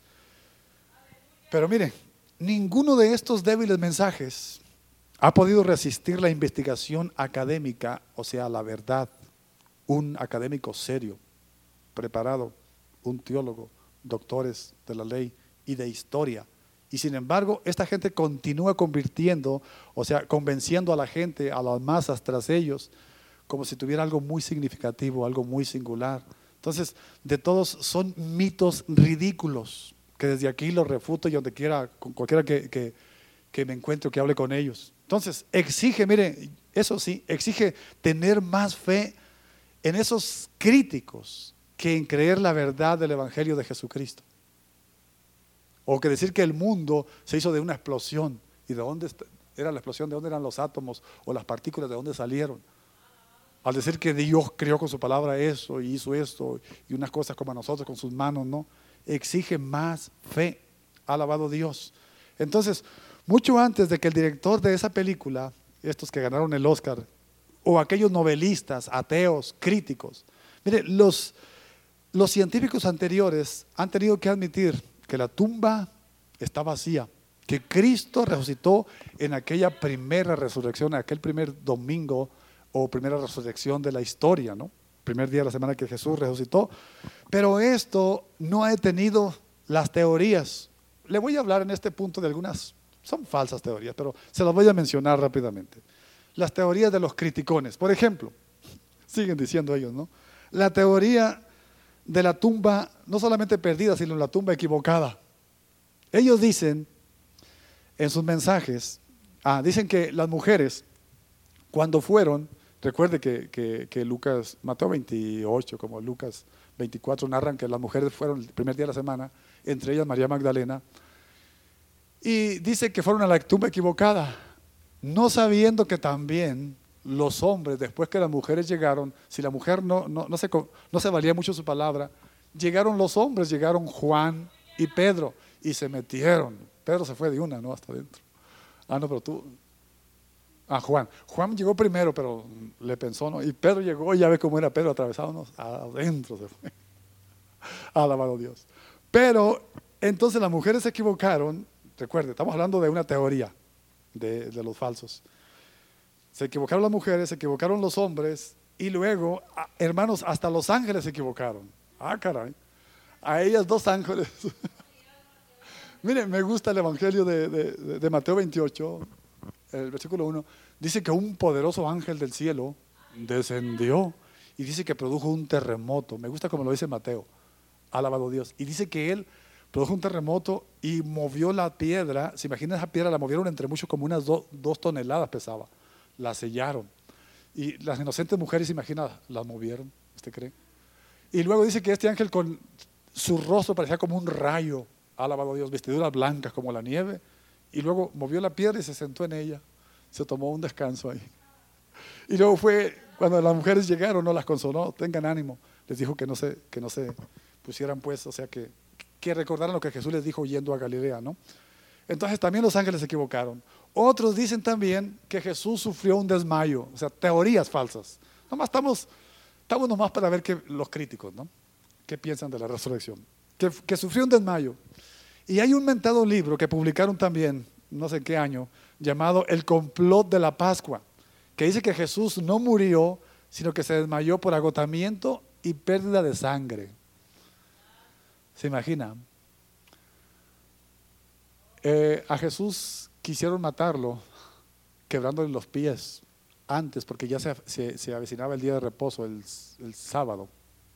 pero mire, ninguno de estos débiles mensajes ha podido resistir la investigación académica, o sea, la verdad. Un académico serio, preparado, un teólogo, doctores de la ley y de historia. Y sin embargo, esta gente continúa convirtiendo, o sea, convenciendo a la gente, a las masas tras ellos, como si tuviera algo muy significativo, algo muy singular. Entonces, de todos son mitos ridículos, que desde aquí los refuto y donde quiera, con cualquiera que, que, que me encuentre o que hable con ellos. Entonces, exige, mire, eso sí, exige tener más fe en esos críticos que en creer la verdad del Evangelio de Jesucristo. O que decir que el mundo se hizo de una explosión. ¿Y de dónde era la explosión? ¿De dónde eran los átomos o las partículas? ¿De dónde salieron? Al decir que Dios creó con su palabra eso y hizo esto y unas cosas como a nosotros con sus manos, no. Exige más fe. Alabado Dios. Entonces, mucho antes de que el director de esa película, estos que ganaron el Oscar, o aquellos novelistas, ateos, críticos, mire, los, los científicos anteriores han tenido que admitir que la tumba está vacía, que Cristo resucitó en aquella primera resurrección, en aquel primer domingo o primera resurrección de la historia, ¿no? Primer día de la semana que Jesús resucitó. Pero esto no ha detenido las teorías. Le voy a hablar en este punto de algunas, son falsas teorías, pero se las voy a mencionar rápidamente. Las teorías de los criticones, por ejemplo, siguen diciendo ellos, ¿no? La teoría de la tumba, no solamente perdida, sino la tumba equivocada. Ellos dicen en sus mensajes, ah, dicen que las mujeres, cuando fueron, recuerde que, que, que Lucas, Mateo veintiocho, como Lucas veinticuatro, narran que las mujeres fueron el primer día de la semana, entre ellas María Magdalena, y dice que fueron a la tumba equivocada, no sabiendo que también los hombres, después que las mujeres llegaron, si la mujer no, no, no, se, no se valía mucho su palabra, llegaron los hombres, llegaron Juan y Pedro, y se metieron. Pedro se fue de una, ¿no? Hasta adentro. Ah, no, pero tú... Ah, Juan. Juan llegó primero, pero le pensó, ¿no? Y Pedro llegó y ya ve cómo era Pedro, atravesado, ¿no? Adentro se fue. Alabado Dios. Pero entonces las mujeres se equivocaron. Recuerde, estamos hablando de una teoría de, de los falsos. Se equivocaron las mujeres, se equivocaron los hombres y luego, hermanos, hasta los ángeles se equivocaron. Ah, caray. A ellas dos ángeles. Miren, me gusta el Evangelio de, de, de Mateo veintiocho, el versículo uno. Dice que un poderoso ángel del cielo descendió y dice que produjo un terremoto. Me gusta como lo dice Mateo. Alabado Dios. Y dice que él produjo un terremoto y movió la piedra. ¿Se imaginan esa piedra? La movieron entre muchos, como unas do, dos toneladas pesaba. La sellaron. Y las inocentes mujeres, imagina, las movieron. ¿Usted cree? Y luego dice que este ángel con su rostro parecía como un rayo. Alabado Dios, vestiduras blancas como la nieve. Y luego movió la piedra y se sentó en ella. Se tomó un descanso ahí. Y luego fue, cuando las mujeres llegaron, no las consoló, tengan ánimo. Les dijo que no se, que no se pusieran pues, o sea, que, que recordaran lo que Jesús les dijo yendo a Galilea, ¿no? Entonces también los ángeles se equivocaron. Otros dicen también que Jesús sufrió un desmayo, o sea, teorías falsas. Nomás estamos, estamos nomás para ver que, los críticos, ¿no? ¿Qué piensan de la resurrección? Que, que sufrió un desmayo. Y hay un mentado libro que publicaron también, no sé qué año, llamado El complot de la Pascua, que dice que Jesús no murió, sino que se desmayó por agotamiento y pérdida de sangre. ¿Se imagina? Eh, a Jesús quisieron matarlo, quebrándole los pies antes, porque ya se, se, se avecinaba el día de reposo, el, el sábado.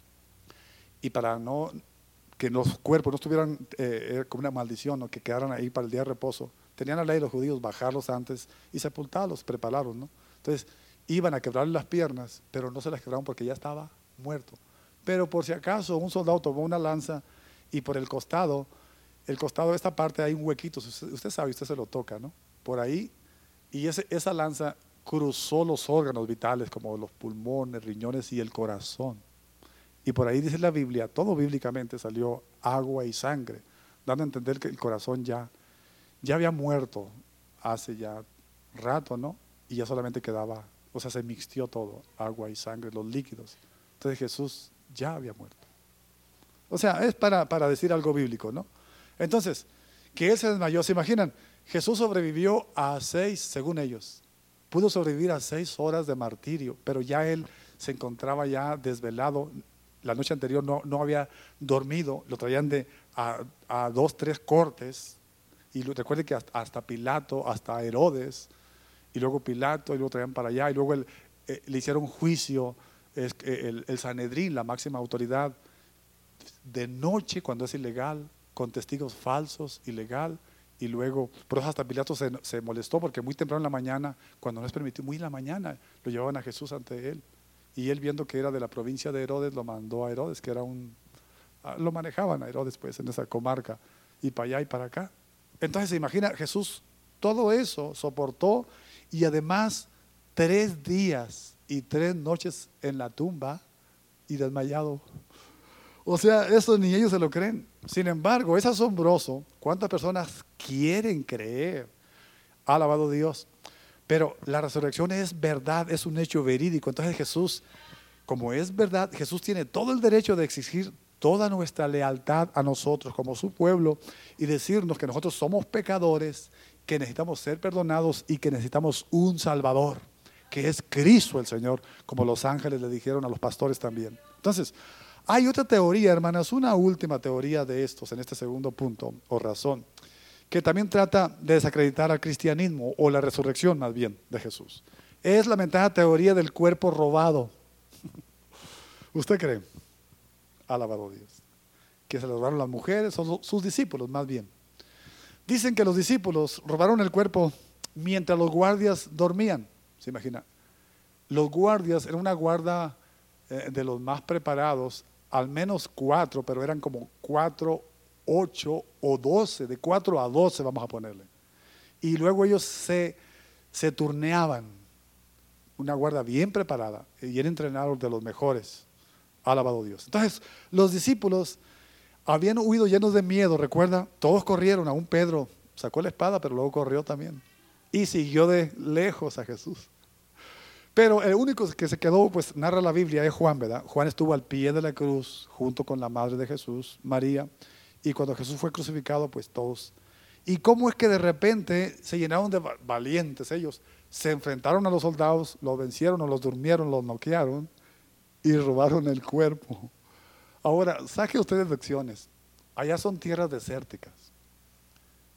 Y para no que los cuerpos no estuvieran eh, como una maldición, o que quedaran ahí para el día de reposo, tenían la ley los judíos bajarlos antes y sepultarlos, prepararlos, ¿no? Entonces iban a quebrarle las piernas, pero no se las quebraron porque ya estaba muerto. Pero por si acaso un soldado tomó una lanza y por el costado, el costado de esta parte hay un huequito, usted, usted sabe, usted se lo toca, ¿no? Por ahí, y ese, esa lanza cruzó los órganos vitales como los pulmones, riñones y el corazón. Y por ahí dice la Biblia, todo bíblicamente salió agua y sangre, dando a entender que el corazón ya, ya había muerto hace ya rato, ¿no? Y ya solamente quedaba, o sea, se mixtió todo, agua y sangre, los líquidos. Entonces Jesús ya había muerto. O sea, es para, para decir algo bíblico, ¿no? Entonces, que él se desmayó, ¿se imaginan? Jesús sobrevivió a seis, según ellos, pudo sobrevivir a seis horas de martirio, pero ya él se encontraba ya desvelado. La noche anterior no, no había dormido, lo traían de a, a dos, tres cortes, y lo, recuerde que hasta, hasta Pilato, hasta Herodes, y luego Pilato, y luego traían para allá, y luego el, eh, le hicieron juicio, es, el, el Sanedrín, la máxima autoridad, de noche cuando es ilegal, con testigos falsos, ilegal, y luego, por eso hasta Pilato se, se molestó, porque muy temprano en la mañana, cuando no es permitido, muy en la mañana, lo llevaban a Jesús ante él. Y él, viendo que era de la provincia de Herodes, lo mandó a Herodes, que era un, lo manejaban a Herodes pues en esa comarca, y para allá y para acá. Entonces se imagina, Jesús todo eso soportó, y además tres días y tres noches en la tumba y desmayado. O sea, eso ni ellos se lo creen. Sin embargo, es asombroso cuántas personas quieren creer. Alabado Dios. Pero la resurrección es verdad, es un hecho verídico. Entonces Jesús, como es verdad, Jesús tiene todo el derecho de exigir toda nuestra lealtad a nosotros como su pueblo y decirnos que nosotros somos pecadores, que necesitamos ser perdonados y que necesitamos un Salvador, que es Cristo el Señor, como los ángeles le dijeron a los pastores también. Entonces, hay otra teoría, hermanas, una última teoría de estos en este segundo punto o razón, que también trata de desacreditar al cristianismo, o la resurrección más bien de Jesús. Es la mentada teoría del cuerpo robado. ¿Usted cree? Alabado Dios. Que se lo robaron las mujeres, son sus discípulos más bien. Dicen que los discípulos robaron el cuerpo mientras los guardias dormían. ¿Se imagina? Los guardias, era una guarda eh, de los más preparados, al menos cuatro, pero eran como cuatro, ocho o doce, de cuatro a doce vamos a ponerle. Y luego ellos se, se turneaban, una guarda bien preparada, y bien entrenados de los mejores. Alabado Dios. Entonces, los discípulos habían huido llenos de miedo, recuerda, todos corrieron, aún Pedro sacó la espada, pero luego corrió también. Y siguió de lejos a Jesús. Pero el único que se quedó, pues narra la Biblia, es Juan, ¿verdad? Juan estuvo al pie de la cruz, junto con la madre de Jesús, María, y cuando Jesús fue crucificado, pues todos. ¿Y cómo es que de repente se llenaron de valientes ellos? Se enfrentaron a los soldados, los vencieron o los durmieron, los noquearon y robaron el cuerpo. Ahora, saque ustedes lecciones. Allá son tierras desérticas.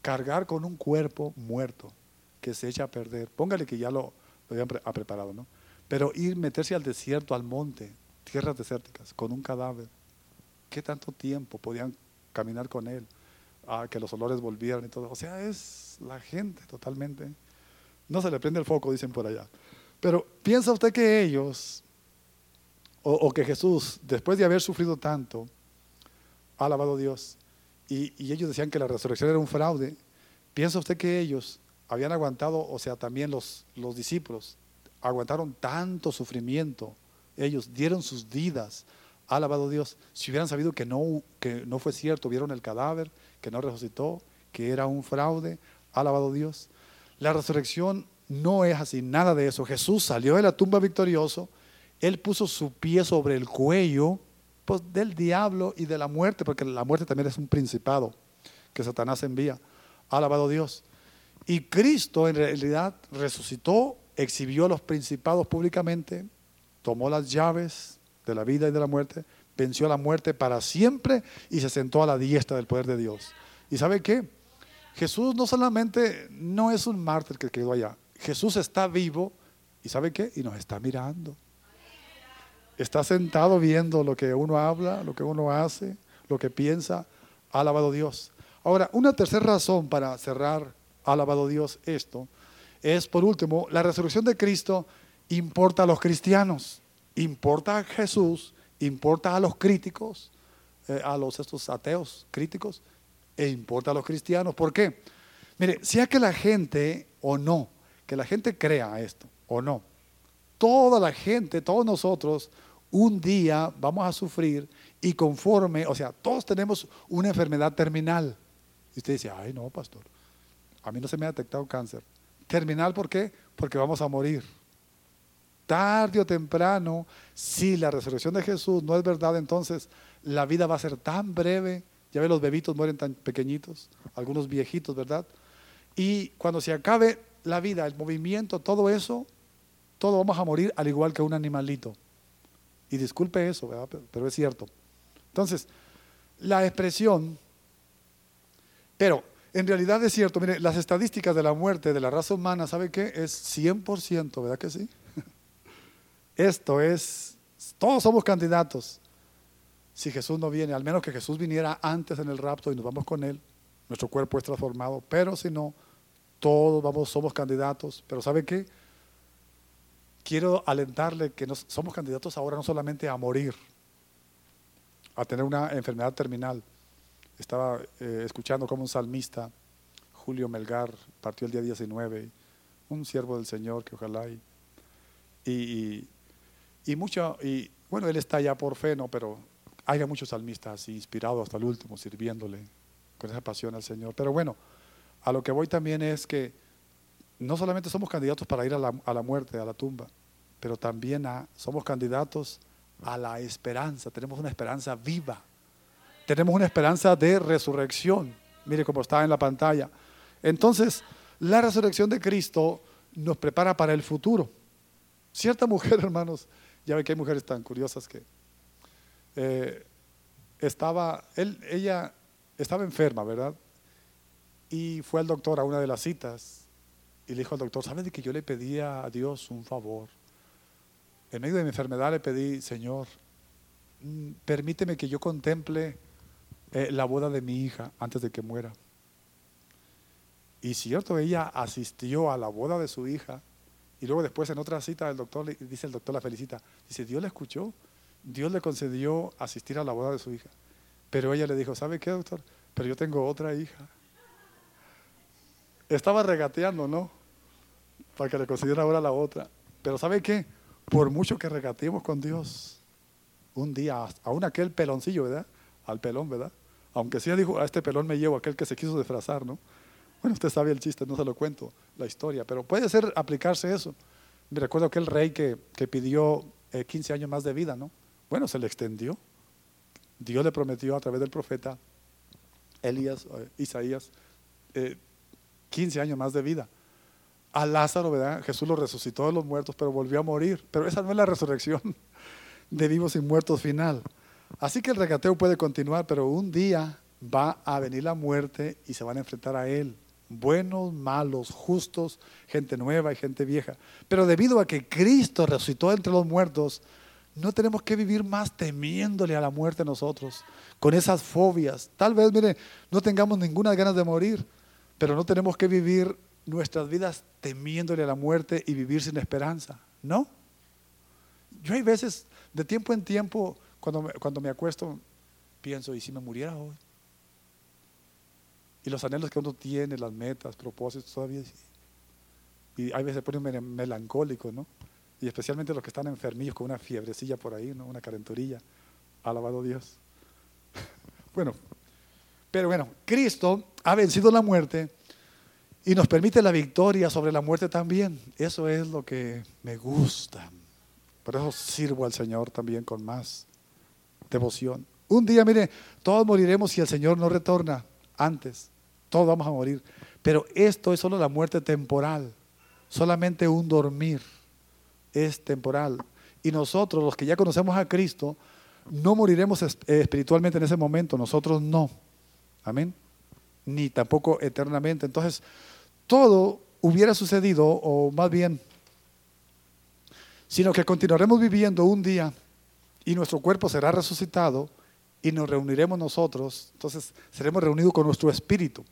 cargar con un cuerpo muerto que se echa a perder. Póngale que ya lo, lo habían pre- ha preparado, ¿no? Pero ir, meterse al desierto, al monte, tierras desérticas, con un cadáver. ¿Qué tanto tiempo podían caminar con él? Ah, que los olores volvieran y todo. O sea, es la gente totalmente. No se le prende el foco, dicen por allá. Pero ¿piensa usted que ellos, o, o que Jesús, después de haber sufrido tanto, ha alabado a Dios, y, y ellos decían que la resurrección era un fraude? ¿Piensa usted que ellos habían aguantado, o sea, también los, los discípulos, aguantaron tanto sufrimiento? Ellos dieron sus vidas, ha alabado a Dios. Si hubieran sabido que no, que no fue cierto, vieron el cadáver, que no resucitó, que era un fraude, ha alabado a Dios. La resurrección no es así, nada de eso. Jesús salió de la tumba victorioso, Él puso su pie sobre el cuello, pues, del diablo y de la muerte, porque la muerte también es un principado que Satanás envía. Ha alabado a Dios. Y Cristo en realidad resucitó, exhibió a los principados públicamente, tomó las llaves de la vida y de la muerte, venció a la muerte para siempre y se sentó a la diestra del poder de Dios. ¿Y sabe qué? Jesús no solamente no es un mártir que quedó allá, Jesús está vivo y ¿sabe qué? Y nos está mirando. Está sentado viendo lo que uno habla, lo que uno hace, lo que piensa. Ha alabado a Dios. Ahora, una tercera razón para cerrar, ha alabado a Dios, esto, es por último, la resurrección de Cristo importa a los cristianos, importa a Jesús, importa a los críticos, eh, a los estos ateos críticos, e importa a los cristianos. ¿Por qué? Mire, sea que la gente o no, que la gente crea esto o no, toda la gente, todos nosotros, un día vamos a sufrir y conforme, o sea, todos tenemos una enfermedad terminal. Y usted dice, ay no, pastor, a mí no se me ha detectado cáncer. ¿Terminal por qué? Porque vamos a morir. Tarde o temprano, si la resurrección de Jesús no es verdad, entonces la vida va a ser tan breve. Ya ve, los bebitos mueren tan pequeñitos, algunos viejitos, ¿verdad? Y cuando se acabe la vida, el movimiento, todo eso, todos vamos a morir al igual que un animalito. Y disculpe eso, ¿verdad? Pero, pero es cierto. Entonces, la expresión, pero en realidad es cierto, mire, las estadísticas de la muerte de la raza humana, ¿sabe qué? Es cien por ciento, ¿verdad que sí? Esto es, todos somos candidatos. Si Jesús no viene, al menos que Jesús viniera antes en el rapto y nos vamos con Él, nuestro cuerpo es transformado, pero si no, todos vamos, somos candidatos. Pero ¿sabe qué? Quiero alentarle que nos, somos candidatos ahora no solamente a morir, a tener una enfermedad terminal. Estaba eh, escuchando como un salmista, Julio Melgar, partió el día diecinueve, un siervo del Señor que ojalá y, y, y, y mucho, y bueno, él está ya por fe, no, pero hay muchos salmistas inspirados hasta el último, sirviéndole con esa pasión al Señor. Pero bueno, a lo que voy también es que no solamente somos candidatos para ir a la, a la muerte, a la tumba, pero también a, somos candidatos a la esperanza. Tenemos una esperanza viva. Tenemos una esperanza de resurrección. Mire cómo está en la pantalla. Entonces, la resurrección de Cristo nos prepara para el futuro. Cierta mujer, hermanos, ya ve que hay mujeres tan curiosas que eh, estaba, él, ella estaba enferma, ¿verdad? Y fue al doctor a una de las citas y le dijo al doctor, ¿sabe de que yo le pedí a Dios un favor? En medio de mi enfermedad le pedí, Señor, permíteme que yo contemple eh, la boda de mi hija antes de que muera. Y cierto, ella asistió a la boda de su hija y luego después en otra cita el doctor le dice, el doctor la felicita, dice, Dios la escuchó, Dios le concedió asistir a la boda de su hija. Pero ella le dijo, ¿sabe qué, doctor? Pero yo tengo otra hija. Estaba regateando, ¿no? Para que le concediera ahora la otra. Pero ¿sabe qué? Por mucho que regateemos con Dios, un día, aún aquel peloncillo, ¿verdad? Al pelón, ¿verdad? Aunque sí dijo, a este pelón me llevo, aquel que se quiso disfrazar, ¿no? Bueno, usted sabe el chiste, no se lo cuento, la historia, pero puede ser aplicarse eso. Me recuerdo aquel rey que, que pidió eh, quince años más de vida, ¿no? Bueno, se le extendió. Dios le prometió a través del profeta Elías, eh, Isaías, eh, quince años más de vida. A Lázaro, ¿verdad? Jesús lo resucitó de los muertos, pero volvió a morir. Pero esa no es la resurrección de vivos y muertos final. Así que el regateo puede continuar, pero un día va a venir la muerte y se van a enfrentar a Él. Buenos, malos, justos, gente nueva y gente vieja. Pero debido a que Cristo resucitó entre los muertos, no tenemos que vivir más temiéndole a la muerte nosotros, con esas fobias. Tal vez, mire, no tengamos ninguna ganas de morir, pero no tenemos que vivir nuestras vidas temiéndole a la muerte y vivir sin esperanza, ¿no? Yo hay veces, de tiempo en tiempo, cuando me, cuando me acuesto, pienso, ¿y si me muriera hoy? Y los anhelos que uno tiene, las metas, propósitos, todavía. Y hay veces se pone melancólico, ¿no? Y especialmente los que están enfermillos con una fiebrecilla por ahí, ¿no? Una calenturilla. Alabado Dios. Bueno, pero bueno, Cristo ha vencido la muerte y nos permite la victoria sobre la muerte también. Eso es lo que me gusta. Por eso sirvo al Señor también con más devoción. Un día, mire, todos moriremos si el Señor no retorna antes. Todos vamos a morir. Pero esto es solo la muerte temporal. Solamente un dormir es temporal. Y nosotros, los que ya conocemos a Cristo, no moriremos espiritualmente en ese momento. Nosotros no. Amén. Ni tampoco eternamente. Entonces, todo hubiera sucedido, o más bien, sino que continuaremos viviendo un día y nuestro cuerpo será resucitado y nos reuniremos nosotros. Entonces, seremos reunidos con nuestro espíritu.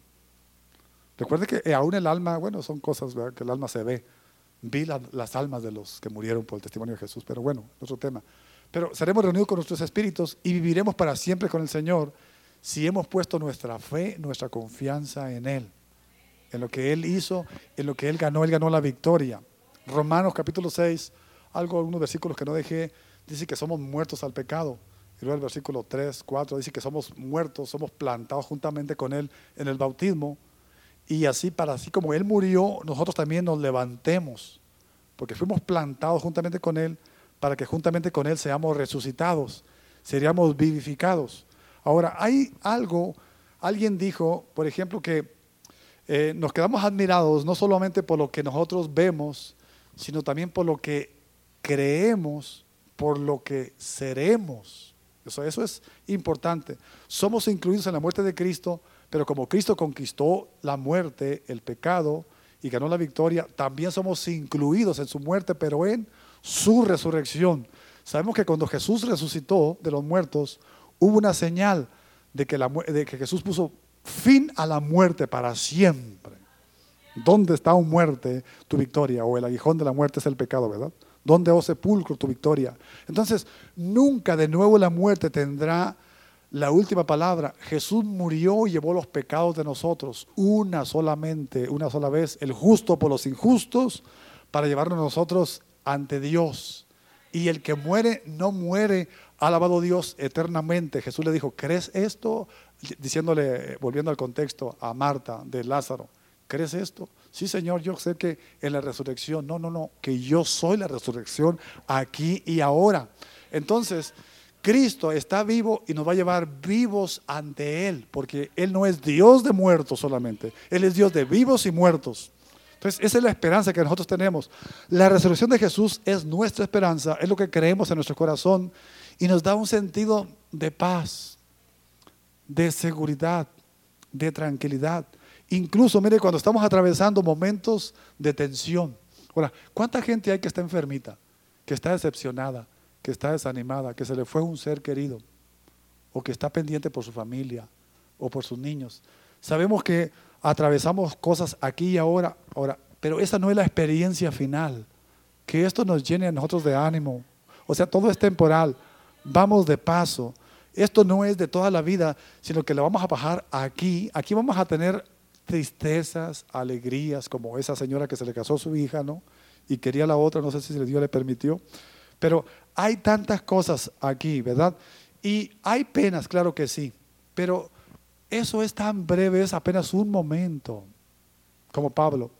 Recuerde que aún el alma, bueno, son cosas, ¿verdad?, que el alma se ve. Vi la, las almas de los que murieron por el testimonio de Jesús, pero bueno, otro tema. Pero seremos reunidos con nuestros espíritus y viviremos para siempre con el Señor si hemos puesto nuestra fe, nuestra confianza en Él, en lo que Él hizo, en lo que Él ganó. Él ganó la victoria. Romanos capítulo seis, algo, algunos versículos que no dejé, dice que somos muertos al pecado. Y luego el versículo tres, cuatro dice que somos muertos, somos plantados juntamente con Él en el bautismo. Y así, para así como Él murió, nosotros también nos levantemos, porque fuimos plantados juntamente con Él, para que juntamente con Él seamos resucitados, seríamos vivificados. Ahora, hay algo, alguien dijo, por ejemplo, que eh, nos quedamos admirados no solamente por lo que nosotros vemos, sino también por lo que creemos, por lo que seremos. Eso, eso es importante. Somos incluidos en la muerte de Cristo, pero como Cristo conquistó la muerte, el pecado y ganó la victoria, también somos incluidos en su muerte, pero en su resurrección. Sabemos que cuando Jesús resucitó de los muertos, hubo una señal de que, la, de que Jesús puso fin a la muerte para siempre. ¿Dónde está, oh muerte, tu victoria? O el aguijón de la muerte es el pecado, ¿verdad? ¿Dónde, oh sepulcro, tu victoria? Entonces, nunca de nuevo la muerte tendrá la última palabra. Jesús murió y llevó los pecados de nosotros una solamente, una sola vez, el justo por los injustos, para llevarnos nosotros ante Dios. Y el que muere, no muere, alabado Dios, eternamente. Jesús le dijo, ¿crees esto? Diciéndole, volviendo al contexto, a Marta de Lázaro, ¿crees esto? Sí, Señor, yo sé que en la resurrección, no, no, no, que yo soy la resurrección aquí y ahora. Entonces, Cristo está vivo y nos va a llevar vivos ante Él, porque Él no es Dios de muertos solamente, Él es Dios de vivos y muertos. Entonces, esa es la esperanza que nosotros tenemos. La resurrección de Jesús es nuestra esperanza, es lo que creemos en nuestro corazón y nos da un sentido de paz, de seguridad, de tranquilidad. Incluso, mire, cuando estamos atravesando momentos de tensión. Ahora, ¿cuánta gente hay que está enfermita, que está decepcionada, que está desanimada, que se le fue un ser querido, o que está pendiente por su familia o por sus niños? Sabemos que atravesamos cosas aquí y ahora, ahora, pero esa no es la experiencia final. Que esto nos llene a nosotros de ánimo. O sea, todo es temporal. Vamos de paso. Esto no es de toda la vida, sino que lo vamos a bajar aquí. Aquí vamos a tener tristezas, alegrías, como esa señora que se le casó a su hija, ¿no? Y quería la otra, no sé si Dios le permitió. Pero hay tantas cosas aquí, ¿verdad? Y hay penas, claro que sí, pero eso es tan breve, es apenas un momento. Como Pablo,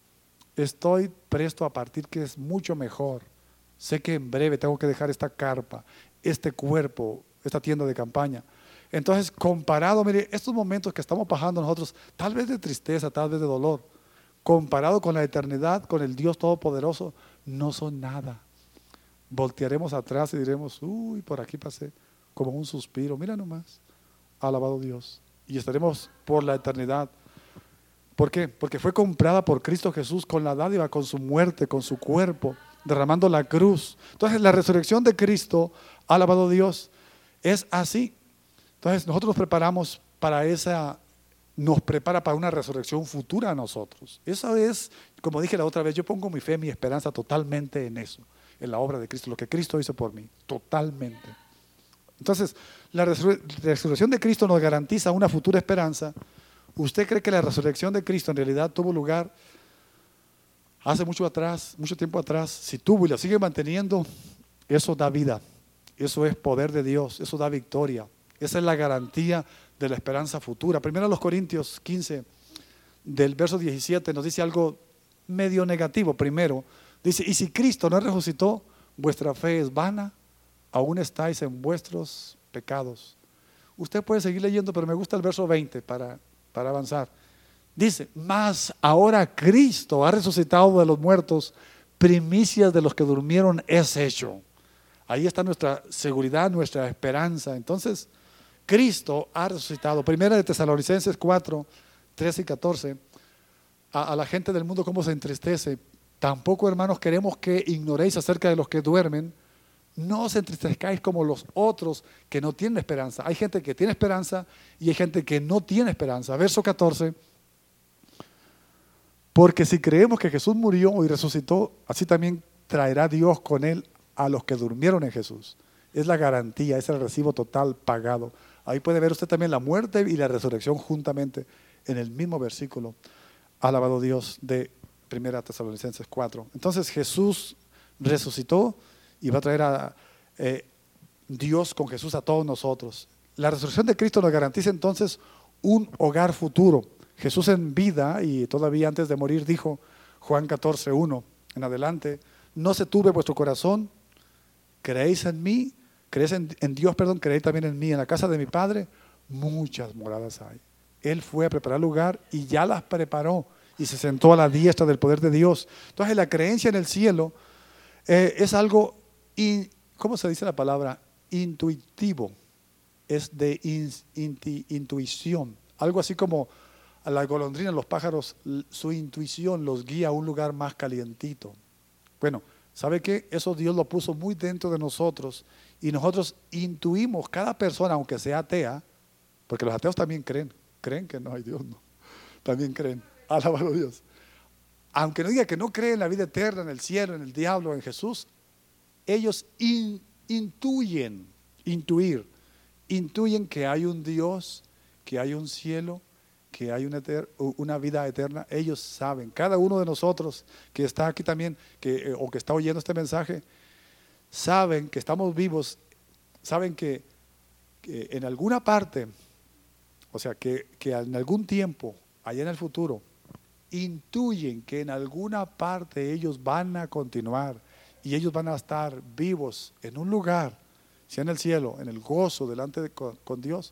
estoy presto a partir, que es mucho mejor. Sé que en breve tengo que dejar esta carpa, este cuerpo, esta tienda de campaña. Entonces, comparado, mire, estos momentos que estamos pasando nosotros, tal vez de tristeza, tal vez de dolor, comparado con la eternidad, con el Dios Todopoderoso, no son nada. Voltearemos atrás y diremos, uy, por aquí pasé, como un suspiro, mira nomás, alabado Dios. y estaremos por la eternidad. ¿Por qué? Porque fue comprada por Cristo Jesús con la dádiva, con su muerte, con su cuerpo, derramando la cruz. Entonces la resurrección de Cristo, alabado Dios, es así. Entonces nosotros nos preparamos para esa, nos prepara para una resurrección futura a nosotros. Eso es, como dije la otra vez, yo pongo mi fe, mi esperanza totalmente en eso, en la obra de Cristo, lo que Cristo hizo por mí, totalmente. Entonces, la resur- resurrección de Cristo nos garantiza una futura esperanza. ¿Usted cree que la resurrección de Cristo en realidad tuvo lugar hace mucho atrás, mucho tiempo atrás? Si tuvo y la sigue manteniendo, eso da vida, eso es poder de Dios, eso da victoria. Esa es la garantía de la esperanza futura. Primero los Corintios quince, del verso diecisiete, nos dice algo medio negativo. Primero, dice, y si Cristo no resucitó, vuestra fe es vana, aún estáis en vuestros pecados. Usted puede seguir leyendo, pero me gusta el verso veinte para... para avanzar. Dice, mas ahora Cristo ha resucitado de los muertos, primicias de los que durmieron es hecho. Ahí está nuestra seguridad, nuestra esperanza. Entonces, Cristo ha resucitado. Primera de Tesalonicenses cuatro, trece y catorce. A, a la gente del mundo cómo se entristece. Tampoco, hermanos, queremos que ignoréis acerca de los que duermen. No os entristezcáis como los otros que no tienen esperanza. Hay gente que tiene esperanza y hay gente que no tiene esperanza. Verso catorce. Porque si creemos que Jesús murió y resucitó, así también traerá Dios con él a los que durmieron en Jesús. Es la garantía, es el recibo total pagado. Ahí puede ver usted también la muerte y la resurrección juntamente en el mismo versículo. Alabado Dios, de Primera Tesalonicenses cuatro. Entonces Jesús resucitó y va a traer a eh, Dios con Jesús a todos nosotros. La resurrección de Cristo nos garantiza entonces un hogar futuro. Jesús en vida y todavía antes de morir dijo, Juan catorce, uno en adelante, no se turbe vuestro corazón, creéis en mí, creéis en, en Dios, perdón, creéis también en mí. En la casa de mi Padre muchas moradas hay. Él fue a preparar lugar y ya las preparó y se sentó a la diestra del poder de Dios. Entonces la creencia en el cielo eh, es algo, in, ¿cómo se dice la palabra? Intuitivo, es de in, inti, intuición, algo así como a las golondrinas, los pájaros, su intuición los guía a un lugar más calientito. Bueno, ¿sabe qué? Eso Dios lo puso muy dentro de nosotros y nosotros intuimos, cada persona, aunque sea atea, porque los ateos también creen, creen que no hay Dios, no, también creen, alabado Dios. Aunque no diga que no creen en la vida eterna, en el cielo, en el diablo, en Jesús, ellos in, intuyen, intuir, intuyen que hay un Dios, que hay un cielo, que hay una, eter, una vida eterna. Ellos saben, cada uno de nosotros que está aquí también que, o que está oyendo este mensaje, saben que estamos vivos, saben que, que en alguna parte, o sea, que, que en algún tiempo, allá en el futuro, intuyen que en alguna parte ellos van a continuar y ellos van a estar vivos en un lugar, sea en el cielo, en el gozo delante de con, con Dios,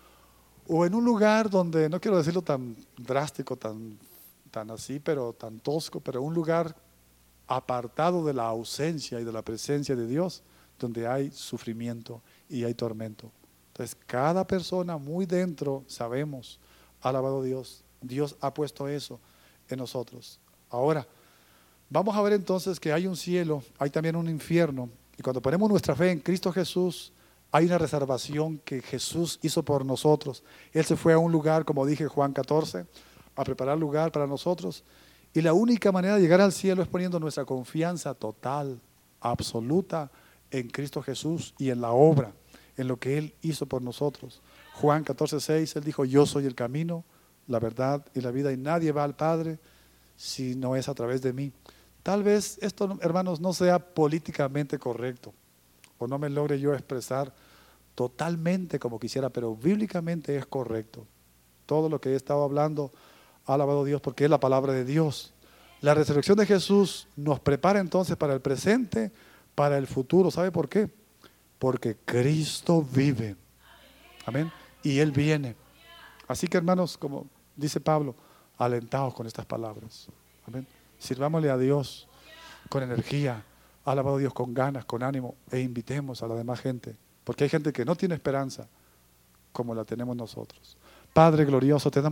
o en un lugar donde, no quiero decirlo tan drástico, tan, tan así, pero tan tosco, pero un lugar apartado de la ausencia y de la presencia de Dios, donde hay sufrimiento y hay tormento. Entonces, cada persona muy dentro sabemos, alabado Dios, Dios ha puesto eso en nosotros. Ahora, vamos a ver entonces que hay un cielo, hay también un infierno, y cuando ponemos nuestra fe en Cristo Jesús, hay una reservación que Jesús hizo por nosotros. Él se fue a un lugar, como dije, Juan catorce, a preparar lugar para nosotros. Y la única manera de llegar al cielo es poniendo nuestra confianza total, absoluta, en Cristo Jesús y en la obra, en lo que Él hizo por nosotros. Juan catorce, seis, Él dijo, yo soy el camino, la verdad y la vida, y nadie va al Padre si no es a través de mí. Tal vez esto, hermanos, no sea políticamente correcto, o no me logre yo expresar totalmente como quisiera, pero bíblicamente es correcto. Todo lo que he estado hablando, alabado Dios, porque es la palabra de Dios. La resurrección de Jesús nos prepara entonces para el presente, para el futuro. ¿Sabe por qué? Porque Cristo vive. Amén. Y Él viene. Así que, hermanos, como dice Pablo, alentados con estas palabras. Amén. Sirvámosle a Dios con energía. Alabado Dios, con ganas, con ánimo, e invitemos a la demás gente, porque hay gente que no tiene esperanza como la tenemos nosotros. Padre glorioso, te damos